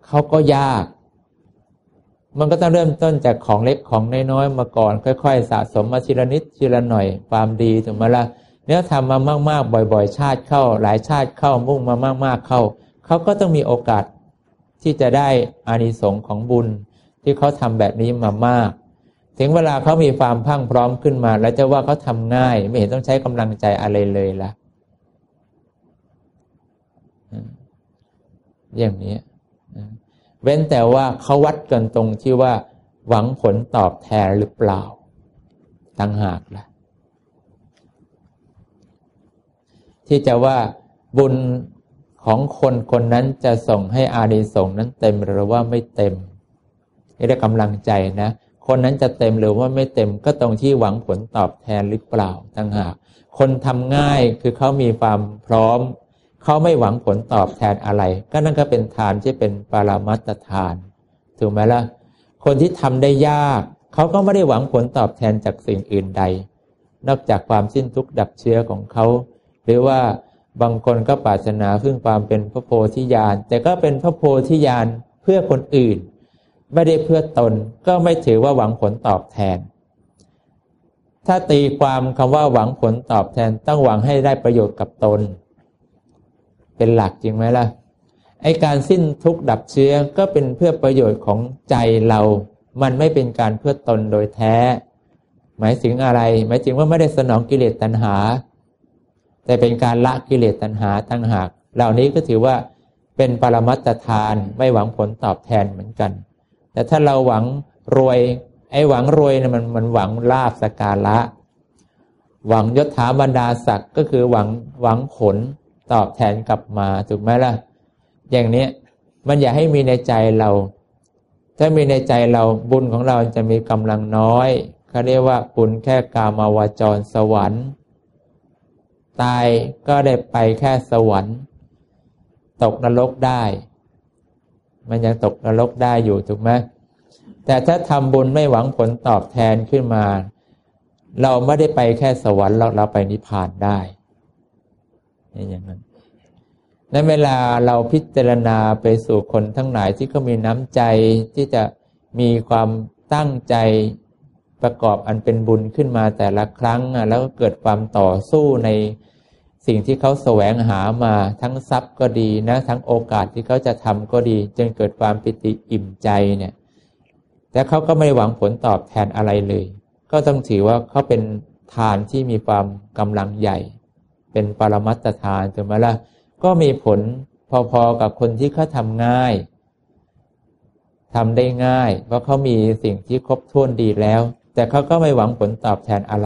เขาก็ยากมันก็ต้องเริ่มต้นจากของเล็กของน้อยๆมาก่อนค่อยๆสะสมมาทีละนิดทีละหน่อยความดีถูกไหมล่ะเนี่ยทำมามากๆบ่อยๆชาติเข้าหลายชาติเข้ามุ่งมามากๆเข้าเขาก็ต้องมีโอกาสที่จะได้อานิสงส์ของบุญที่เขาทำแบบนี้มามากถึงเวลาเขามีความพรั่งพร้อมขึ้นมาแล้วจะว่าเขาทำง่ายไม่เห็นต้องใช้กำลังใจอะไรเลยล่ะอย่างนี้เว้นแต่ว่าเขาวัดกันตรงที่ว่าหวังผลตอบแทนหรือเปล่าต่างหากล่ะที่จะว่าบุญของคนคนนั้นจะส่งให้อานิสงส์นั้นเต็มหรือว่าไม่เต็มนี่ได้กำลังใจนะคนนั้นจะเต็มหรือว่าไม่เต็มก็ตรงที่หวังผลตอบแทนหรือเปล่าต่างหากคนทำง่ายคือเขามีความพร้อมเขาไม่หวังผลตอบแทนอะไรก็นั่นก็เป็นทานที่เป็นปรามัตถทานถูกไหมล่ะคนที่ทำได้ยากเขาก็ไม่ได้หวังผลตอบแทนจากสิ่งอื่นใดนอกจากความสิ้นทุกข์ดับเชื้อของเขาหรือว่าบางคนก็ปรารถนาพึ่งความเป็นพระโพธิญาณแต่ก็เป็นพระโพธิญาณเพื่อคนอื่นไม่ได้เพื่อตนก็ไม่ถือว่าหวังผลตอบแทนถ้าตีความคำว่าหวังผลตอบแทนต้องหวังให้ได้ประโยชน์กับตนเป็นหลักจริงไหมล่ะไอ้การสิ้นทุกข์ดับเชื้อก็เป็นเพื่อประโยชน์ของใจเรามันไม่เป็นการเพื่อตนโดยแท้หมายถึงอะไรหมายถึงว่าไม่ได้สนองกิเลสตัณหาแต่เป็นการละกิเลสตัณหาต่างหากเหล่านี้ก็ถือว่าเป็นปรมัตถทานไม่หวังผลตอบแทนเหมือนกันแต่ถ้าเราหวังรวยไอ้หวังรวยเนี่ยมันมันหวังลาภสักการะหวังยศถาบรรดาศักดิ์ก็คือหวังหวังผลตอบแทนกลับมาถูกไหมล่ะอย่างนี้มันอย่าให้มีในใจเราถ้ามีในใจเราบุญของเราจะมีกำลังน้อยเขาเรียกว่าบุญแค่กามาวจรสวรรค์ตายก็ได้ไปแค่สวรรค์ตกนรกได้มันยังตกนรกได้อยู่ถูกไหมแต่ถ้าทำบุญไม่หวังผลตอบแทนขึ้นมาเราไม่ได้ไปแค่สวรรค์เราเราไปนิพพานได้อย่างนั้นในเวลาเราพิจารณาไปสู่คนทั้งหลายที่เขามีน้ำใจที่จะมีความตั้งใจประกอบอันเป็นบุญขึ้นมาแต่ละครั้งแล้วก็เกิดความต่อสู้ในสิ่งที่เขาแสวงหามาทั้งทรัพย์ก็ดีนะทั้งโอกาสที่เขาจะทำก็ดีจนเกิดความปิติอิ่มใจเนี่ยแต่เขาก็ไม่หวังผลตอบแทนอะไรเลยก็ต้องถือว่าเขาเป็นทานที่มีความกำลังใหญ่เป็นปรมัตถทานถูกไหมล่ะก็มีผลพอๆกับคนที่เขาทำง่ายทำได้ง่ายเพราะเขามีสิ่งที่ครบถ้วนดีแล้วแต่เขาก็ไม่หวังผลตอบแทนอะไร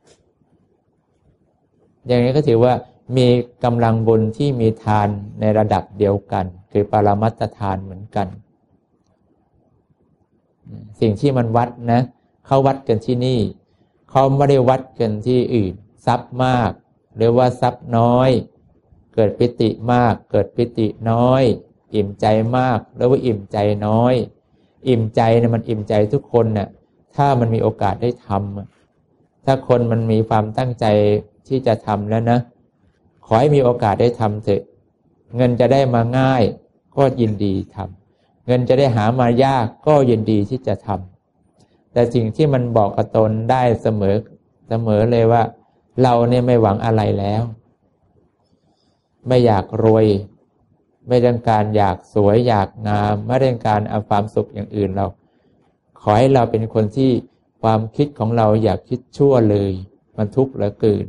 อย่างนี้ก็ถือว่ามีกำลังบุญที่มีทานในระดับเดียวกันคือปรมัตถทานเหมือนกันสิ่งที่มันวัดนะเขาวัดกันที่นี่เขาไม่ได้วัดกันที่อื่นทรัพย์มากหรือว่าทรัพย์น้อยเกิดปิติมากเกิดปิติน้อยอิ่มใจมากหรือว่าอิ่มใจน้อยอิ่มใจเนี่ยมันอิ่มใจทุกคนเนี่ยถ้ามันมีโอกาสได้ทำถ้าคนมันมีความตั้งใจที่จะทำแล้วนะขอให้มีโอกาสได้ทำเถอะเงินจะได้มาง่ายก็ยินดีทำเงินจะได้หามายากก็ยินดีที่จะทำแต่สิ่งที่มันบอกกับตนได้เสมอเสมอเลยว่าเราเนี่ยไม่หวังอะไรแล้วไม่อยากรวยไม่ต้องการอยากสวยอยากงามไม่ต้องการเอาความสุขอย่างอื่นเราขอให้เราเป็นคนที่ความคิดของเราอยากคิดชั่วเลยมันทุกข์เหลือเกิน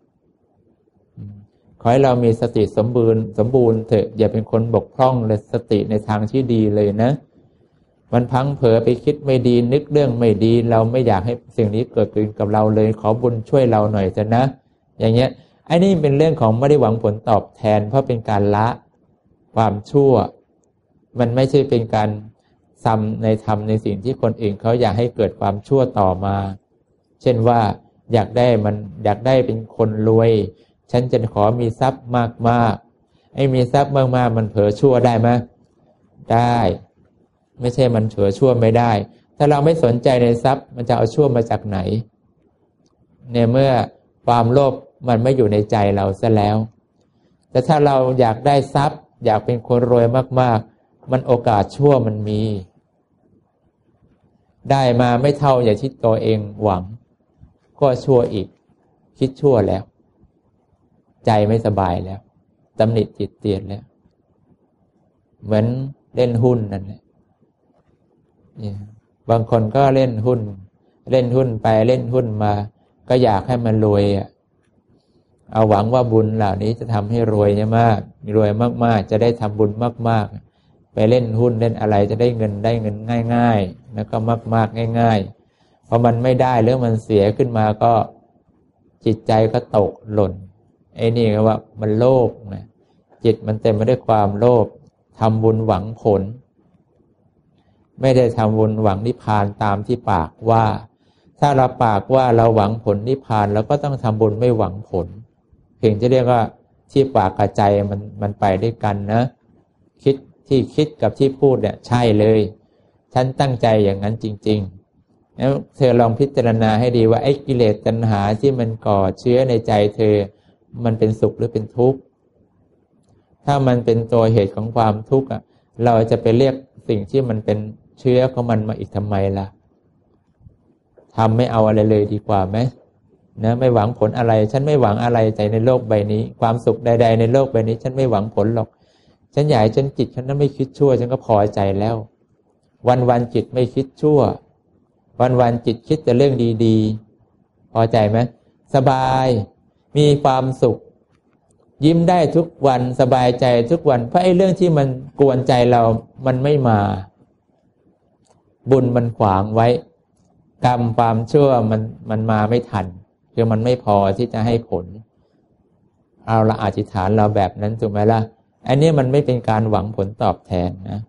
ขอให้เรามีสติสมบูรณ์สมบูรณ์เถอะอย่าเป็นคนบกพร่องเลยสติในทางที่ดีเลยนะมันพังเผลอไปคิดไม่ดีนึกเรื่องไม่ดีเราไม่อยากให้สิ่งนี้เกิดขึ้นกับเราเลยขอบุญช่วยเราหน่อยเถอะนะอย่างเงี้ยไอ้นี่เป็นเรื่องของไม่ได้หวังผลตอบแทนเพราะเป็นการละความชั่วมันไม่ใช่เป็นการซ้ำในธรรมในสิ่งที่คนอื่นเขาอยากให้เกิดความชั่วต่อมาเช่นว่าอยากได้มันอยากได้เป็นคนรวยฉันจะขอมีทรัพย์มากๆไอ้มีทรัพย์มากๆมันเผลอชั่วได้ไหมได้ไม่ใช่มันเผลอชั่วไม่ได้ถ้าเราไม่สนใจในทรัพย์มันจะเอาชั่วมาจากไหนในเมื่อความโลภมันไม่อยู่ในใจเราซะแล้วแต่ถ้าเราอยากได้ทรัพย์อยากเป็นคนรวยมากมันโอกาสชั่วมันมีได้มาไม่เท่าอย่างที่ตัวเองหวังก็ชั่วอีกคิดชั่วแล้วใจไม่สบายแล้วตำหนิจิตเตียนแล้วเหมือนเล่นหุ้นนั่นแหละบางคนก็เล่นหุ้นเล่นหุ้นไปเล่นหุ้นมาก็อยากให้มันรวยอ่ะเอาหวังว่าบุญเหล่านี้จะทำให้รวยมากรวยมากๆจะได้ทำบุญมากๆไปเล่นหุ้นเล่นอะไรจะได้เงินได้เงินง่ายๆแล้วก็มากๆง่ายๆพอมันไม่ได้หรือมันเสียขึ้นมาก็จิตใจก็ตกหล่นไอ้นี่ก็ว่ามันโลภนะจิตมันเต็มไปด้วยความโลภทำบุญหวังผลไม่ได้ทำบุญหวังนิพพานตามที่ปากว่าถ้าเราปากว่าเราหวังผลนิพพานเราก็ต้องทำบุญไม่หวังผลเพียงจะเรียกว่าที่ปากกับใจมันมันไปด้วยกันนะคิดที่คิดกับที่พูดเนี่ยใช่เลยฉันตั้งใจอย่างนั้นจริงๆแล้วเธอลองพิจารณาให้ดีว่าไอ้กิเลสตัณหาที่มันก่อเชื้อในใจเธอมันเป็นสุขหรือเป็นทุกข์ถ้ามันเป็นตัวเหตุของความทุกข์อ่ะเราจะไปเรียกสิ่งที่มันเป็นเชื้อของมันมาอีกทำไมล่ะทำไม่เอาอะไรเลยดีกว่าไหมนะไม่หวังผลอะไรฉันไม่หวังอะไรใจในโลกใบนี้ความสุขใดๆในโลกใบนี้ฉันไม่หวังผลหรอกฉันอยากให้ฉันจิตฉันนั้นไม่คิดชั่วฉันก็พอใจแล้ววันๆจิตไม่คิดชั่ววันๆจิตคิดแต่เรื่องดีๆพอใจไหมสบายมีความสุขยิ้มได้ทุกวันสบายใจทุกวันเพราะไอ้เรื่องที่มันกวนใจเรามันไม่มาบุญมันขวางไว้กรรมความชั่วมันมันมาไม่ทันคือมันไม่พอที่จะให้ผลเอาละอธิษฐานเราแบบนั้นถูกไหมล่ะอันนี้มันไม่เป็นการหวังผลตอบแทนนะ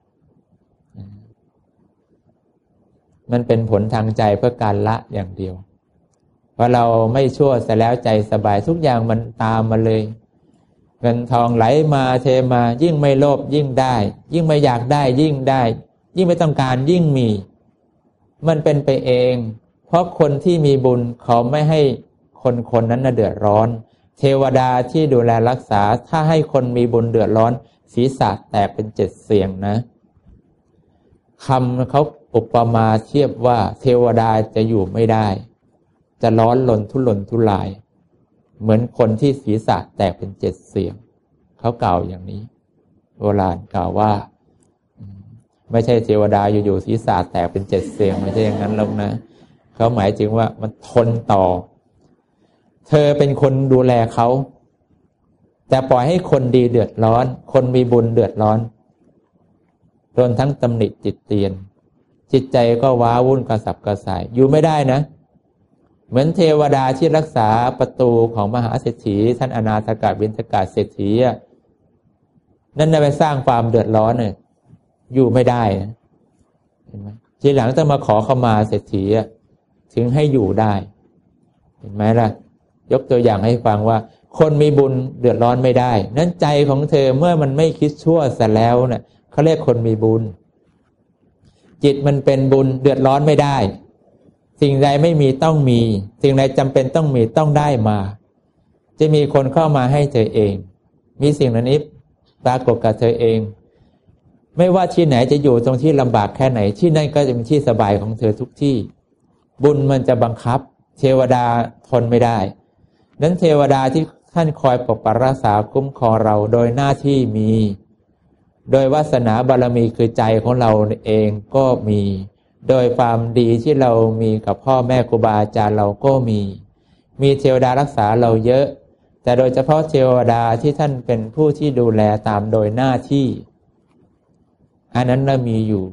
มันเป็นผลทางใจเพื่อการละอย่างเดียวพอเราไม่ชั่วเสร็จแล้วใจสบายทุกอย่างมันตามมาเลยเงินทองไหลมาเทมายิ่งไม่โลภยิ่งได้ยิ่งไม่อยากได้ยิ่งได้ยิ่งไม่ต้องการยิ่งมีมันเป็นไปเองเพราะคนที่มีบุญเขาไม่ให้คนคนนั้นน่ะเดือดร้อนเทวดาที่ดูแลรักษาถ้าให้คนมีบุญเดือดร้อนศีรษะแตกเป็นเจ็ดเสียงนะคำเขาอุปมาเทียบว่าเทวดาจะอยู่ไม่ได้จะร้อนรนทุรนทุรายเหมือนคนที่ศีรษะแตกเป็นเจ็ดเสียงเขากล่าวอย่างนี้โบราณกล่าวว่าไม่ใช่เทวดาอยู่ๆศีรษะแตกเป็นเจ็ดเสียงไม่ใช่อย่างนั้นหรอกนะเขาหมายถึงว่ามันทนต่อเธอเป็นคนดูแลเขาแต่ปล่อยให้คนดีเดือดร้อนคนมีบุญเดือดร้อนรวมทั้งตำหนิจิตเตียนจิตใจก็ว้าวุ่นกระสับกระส่ายอยู่ไม่ได้นะเหมือนเทวดาที่รักษาประตูของมหาเศรษฐีท่านอนาถกาบิณฑกาเศรษฐีนั่นน่ะไปสร้างความเดือดร้อนเนี่ยอยู่ไม่ได้เห็นไหมทีหลังต้องมาขอขมาเศรษฐีถึงให้อยู่ได้เห็นไหมล่ะยกตัวอย่างให้ฟังว่าคนมีบุญเดือดร้อนไม่ได้นั้นใจของเธอเมื่อมันไม่คิดชั่วเสร็จแล้วเนี่ยเขาเรียกคนมีบุญจิตมันเป็นบุญเดือดร้อนไม่ได้สิ่งใดไม่มีต้องมีสิ่งใดจำเป็นต้องมีต้องได้มาจะมีคนเข้ามาให้เธอเองมีสิ่งนั้นนี้ปรากฏกับเธอเองไม่ว่าที่ไหนจะอยู่ตรงที่ลำบากแค่ไหนที่นั่นก็จะเป็นที่สบายของเธอทุกที่บุญมันจะบังคับเทวดาทนไม่ได้นั้นเทวดาที่ท่านคอยปกปักรักษาคุ้มครองเราโดยหน้าที่มีโดยวาสนาบารมีคือใจของเราเองก็มีโดยความดีที่เรามีกับพ่อแม่ครูบาอาจารย์เราก็มีมีเทวดารักษาเราเยอะแต่โดยเฉพาะเทวดาที่ท่านเป็นผู้ที่ดูแลตามโดยหน้าที่อันนั้นเรามีอยู่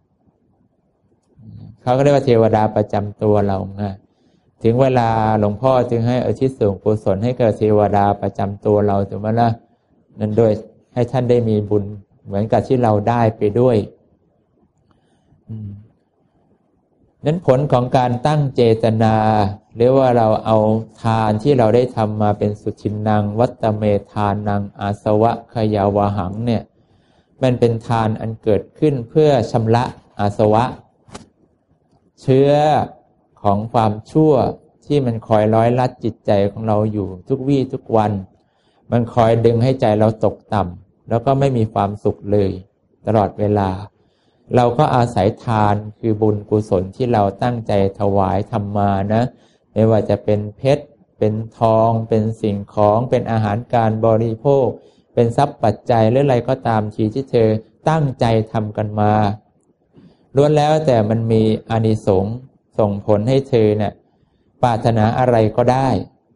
เขาก็เรียกว่าเทวดาประจำตัวเราไงถึงเวลาหลวงพ่อจึงให้อุทิศส่วนกุศลให้กับเทวดาประจำตัวเราถูกไหมล่ะนั่นด้วยให้ท่านได้มีบุญเหมือนกับที่เราได้ไปด้วยนั้นผลของการตั้งเจตนาหรือว่าเราเอาทานที่เราได้ทำมาเป็นสุชินนังวัตตเมทานังอาสวะขยาวหังเนี่ยมันเป็นทานอันเกิดขึ้นเพื่อชำระอาสวะเชื้อของความชั่วที่มันคอยร้อยลัดจิตใจของเราอยู่ทุกวี่ทุกวันมันคอยดึงให้ใจเราตกต่ำแล้วก็ไม่มีความสุขเลยตลอดเวลาเราก็อาศัยทานคือบุญกุศลที่เราตั้งใจถวายทำมานะไม่ว่าจะเป็นเพชรเป็นทองเป็นสิ่งของเป็นอาหารการบริโภคเป็นทรัพย์ปัจจัยหรืออะไรก็ตามทีที่เธอตั้งใจทำกันมาล้วนแล้วแต่มันมีอานิสงส์ส่งผลให้เธอเนี่ยปรารถนาอะไรก็ได้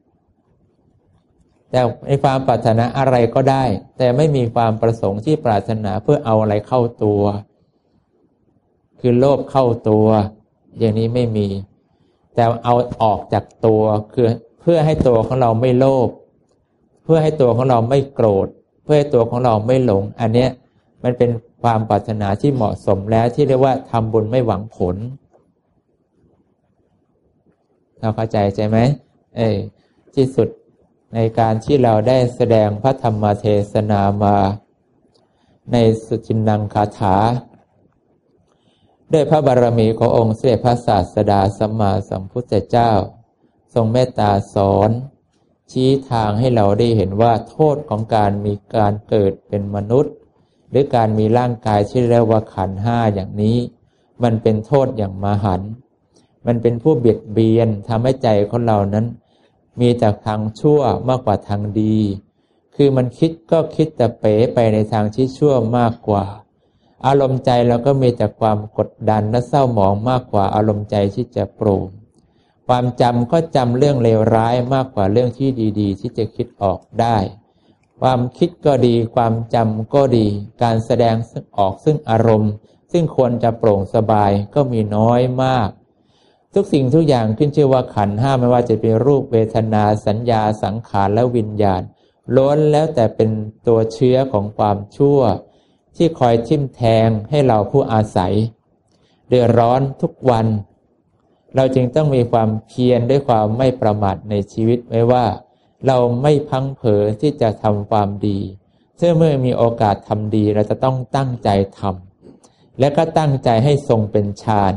แต่ในความปรารถนาอะไรก็ได้แต่ไม่มีความประสงค์ที่ปรารถนาเพื่อเอาอะไรเข้าตัวคือโลภเข้าตัวอย่างนี้ไม่มีแต่เอาออกจากตัวคือเพื่อให้ตัวของเราไม่โลภเพื่อให้ตัวของเราไม่โกรธเพื่อให้ตัวของเราไม่หลงอันเนี้ยมันเป็นความปรารถนาที่เหมาะสมแล้วที่เรียกว่าทำบุญไม่หวังผลเราเข้าใจใช่ไหมเออที่สุดในการที่เราได้แสดงพระธรรมเทศนามาในสุจินนังคาถาด้วยพระบารมีขององค์สมเด็จพระศาสดาสัมมาสัมพุทธเจ้าทรงเมตตาสอนชี้ทางให้เราได้เห็นว่าโทษของการมีการเกิดเป็นมนุษย์หรือการมีร่างกายที่เรียกว่าขันธ์ห้าอย่างนี้มันเป็นโทษอย่างมหันต์มันเป็นผู้เบียดเบียนทำให้ใจของเรานั้นมีแต่ทางชั่วมากกว่าทางดีคือมันคิดก็คิดแต่เป๋ไปในทางที่ชั่วมากกว่าอารมณ์ใจเราก็มีแต่ความกดดันและเศร้าหมองมากกว่าอารมณ์ใจที่จะโปร่งความจำก็จำเรื่องเลวร้ายมากกว่าเรื่องที่ดีๆที่จะคิดออกได้ความคิดก็ดีความจำก็ดีการแสดงออกซึ่งอารมณ์ซึ่งควรจะโปร่งสบายก็มีน้อยมากทุกสิ่งทุกอย่างขึ้นชื่อว่าขันธ์ห้าไม่ว่าจะเป็นรูปเวทนาสัญญาสังขารและวิญญาณล้วนแล้วแต่เป็นตัวเชื้อของความชั่วที่คอยทิ่มแทงให้เราผู้อาศัยเดือดร้อนทุกวันเราจึงต้องมีความเพียรด้วยความไม่ประมาทในชีวิตไว้ว่าเราไม่พังเผลอที่จะทำความดีซึ่งเมื่อมีโอกาสทำดีเราจะต้องตั้งใจทำและก็ตั้งใจให้ทรงเป็นฌาน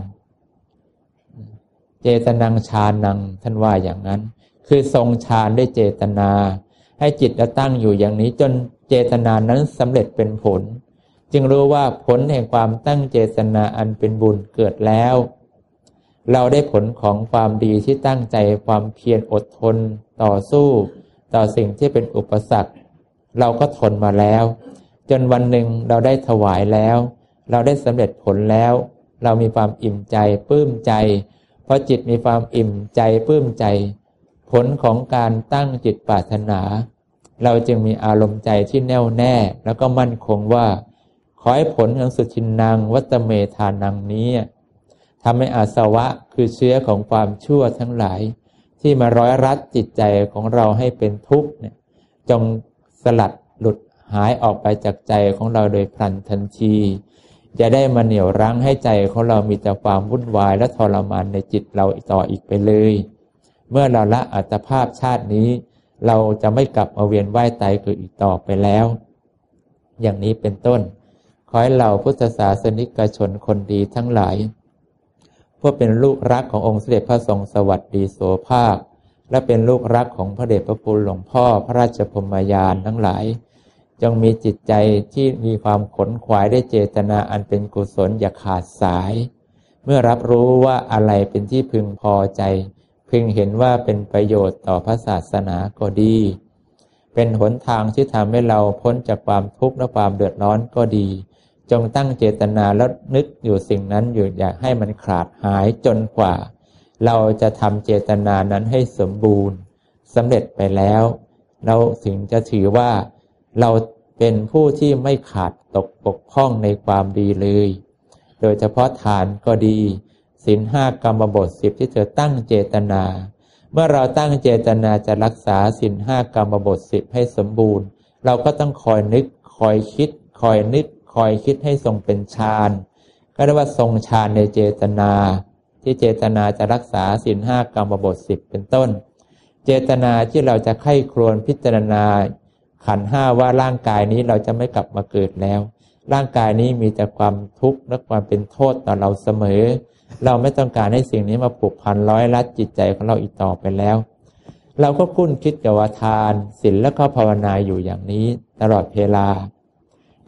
เจตนังฌานังท่านว่าอย่างนั้นคือทรงฌานด้วยเจตนาให้จิตเราตั้งอยู่อย่างนี้จนเจตนานั้นสำเร็จเป็นผลจึงรู้ว่าผลแห่งความตั้งเจตนาอันเป็นบุญเกิดแล้วเราได้ผลของความดีที่ตั้งใจความเพียรอดทนต่อสู้ต่อสิ่งที่เป็นอุปสรรคเราก็ทนมาแล้วจนวันหนึ่งเราได้ถวายแล้วเราได้สำเร็จผลแล้วเรามีความอิ่มใจปลื้มใจเพราะจิตมีความอิ่มใจปลื้มใจผลของการตั้งจิตปรารถนาเราจึงมีอารมณ์ใจที่แน่วแน่แล้วก็มั่นคงว่าขอให้ผลของสุทินนังวัตเมธานังนี้ทำให้อาสวะคือเชื้อของความชั่วทั้งหลายที่มาร้อยรัดจิตใจของเราให้เป็นทุกข์เนี่ยจงสลัดหลุดหายออกไปจากใจของเราโดยพลันทันทีจะได้มาเหนี่ยวรั้งให้ใจของเรามีแต่ความวุ่นวายและทรมานในจิตเราต่ออีกไปเลยเมื่อเราละอัตภาพชาตินี้เราจะไม่กลับมาเวียนว่ายตายเกิดอีกต่อไปแล้วอย่างนี้เป็นต้นขอให้เราพุทธศาสนิกชนคนดีทั้งหลายพวกเป็นลูกรักขององค์สมเด็จพระทรงสวัสดีโสภาคและเป็นลูกรักของพระเดชพระคุณหลวงพ่อพระราชพรหมยานทั้งหลายจงมีจิตใจที่มีความขนขวายได้เจตนาอันเป็นกุศลอย่าขาดสายเมื่อรับรู้ว่าอะไรเป็นที่พึงพอใจพึงเห็นว่าเป็นประโยชน์ต่อพระศาสนาก็ดีเป็นหนทางที่ทำให้เราพ้นจากความทุกข์และความเดือดร้อนก็ดีจงตั้งเจตนาแล้วนึกอยู่สิ่งนั้นอยู่อย่าให้มันขาดหายจนกว่าเราจะทำเจตนานั้นให้สมบูรณ์สำเร็จไปแล้วเราถึงจะถือว่าเราเป็นผู้ที่ไม่ขาดตกบกพร่องในความดีเลยโดยเฉพาะทานก็ดีศีลห้ากรรมบทสิบที่เธอตั้งเจตนาเมื่อเราตั้งเจตนาจะรักษาศีลห้ากรรมบทสิบให้สมบูรณ์เราก็ต้องคอยนึกคอยคิดคอยนึกคอยคิดให้ทรงเป็นฌานก็เรียกว่าทรงฌานในเจตนาที่เจตนาจะรักษาศีลห้ากรรมบทสิบเป็นต้นเจตนาที่เราจะไข้ครวญพิจารณาขันธ์ห้าว่าร่างกายนี้เราจะไม่กลับมาเกิดแล้วร่างกายนี้มีแต่ความทุกข์และความเป็นโทษต่อเราเสมอเราไม่ต้องการให้สิ่งนี้มาผูกพันร้อยลัดจิตใจของเราอีกต่อไปแล้วเราก็คุ้นคิดกับว่าทานศีลและก็ภาวนาอยู่อย่างนี้ตลอดเวลาใน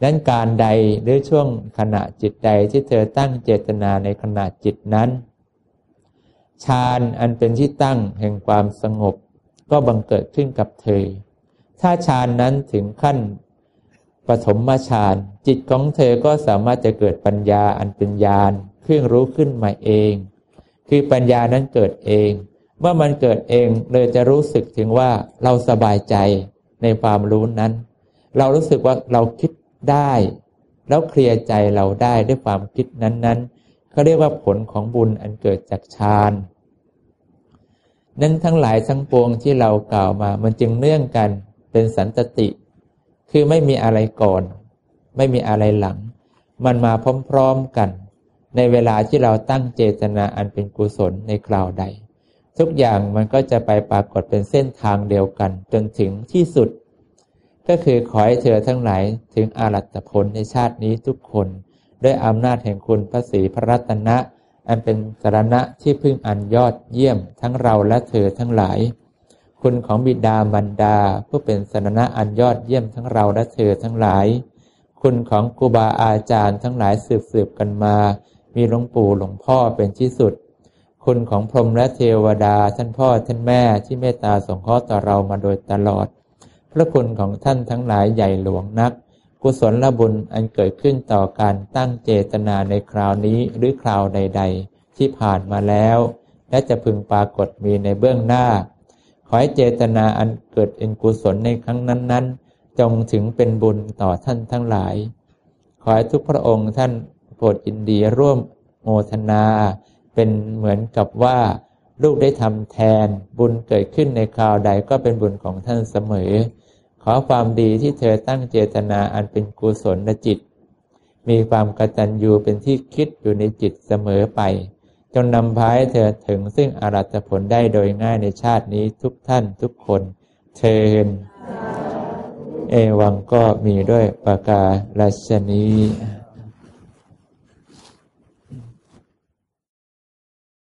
ดังนั้นการใดหรือช่วงขณะจิตใดที่เธอตั้งเจตนาในขณะจิตนั้นฌานอันเป็นที่ตั้งแห่งความสงบก็บังเกิดขึ้นกับเธอถ้าฌานนั้นถึงขั้นปฐมฌานจิตของเธอก็สามารถจะเกิดปัญญาอันเป็นญาณเครื่องรู้ขึ้นมาเองคือปัญญานั้นเกิดเองเมื่อมันเกิดเองเลยจะรู้สึกถึงว่าเราสบายใจในความรู้นั้นเรารู้สึกว่าเราคิดได้แล้วเคลียร์ใจเราได้ด้วยความคิดนั้นๆเขาเรียกว่าผลของบุญอันเกิดจากฌานนั้นทั้งหลายทั้งปวงที่เรากล่าวมามันจึงเนื่องกันเป็นสันตติคือไม่มีอะไรก่อนไม่มีอะไรหลังมันมาพร้อมๆกันในเวลาที่เราตั้งเจตนาอันเป็นกุศลในคราวใดทุกอย่างมันก็จะไปปรากฏเป็นเส้นทางเดียวกันจนถึงที่สุดก็คือขอให้เธอทั้งหลายถึงอรหัตผลในชาตินี้ทุกคนด้วยอำนาจแห่งคุณพระศรีพระรัตนะอันเป็นสรณะที่พึ่งอันยอดเยี่ยมทั้งเราและเธอทั้งหลายคุณของบิดามารดาผู้เป็นสรณะอันยอดเยี่ยมทั้งเราและเธอทั้งหลายคุณของครูบาอาจารย์ทั้งหลายสืบๆกันมามีหลวงปู่หลวงพ่อเป็นที่สุดคุณของพรหมและเทวดาท่านพ่อท่านแม่ที่เมตตาสงเคราะห์ต่อเรามาโดยตลอดพระคุณของท่านทั้งหลายใหญ่หลวงนักกุศลบุญอันเกิดขึ้นต่อการตั้งเจตนาในคราวนี้หรือคราวใดๆที่ผ่านมาแล้วและจะพึงปรากฏมีในเบื้องหน้าขอให้เจตนาอันเกิดเป็นกุศลในครั้งนั้นๆจงถึงเป็นบุญต่อท่านทั้งหลายขอให้ทุกพระองค์ท่านโปรดยินดีร่วมโมทนาเป็นเหมือนกับว่าลูกได้ทำแทนบุญเกิดขึ้นในคราวใดก็เป็นบุญของท่านเสมอขอความดีที่เธอตั้งเจตนาอันเป็นกุศลจิตมีความกตัญญูเป็นที่คิดอยู่ในจิตเสมอไปจงนำพาให้เธอถึงซึ่งอรหัตผลได้โดยง่ายในชาตินี้ทุกท่านทุกคนเทินเอวังก็มีด้วยประกาศนี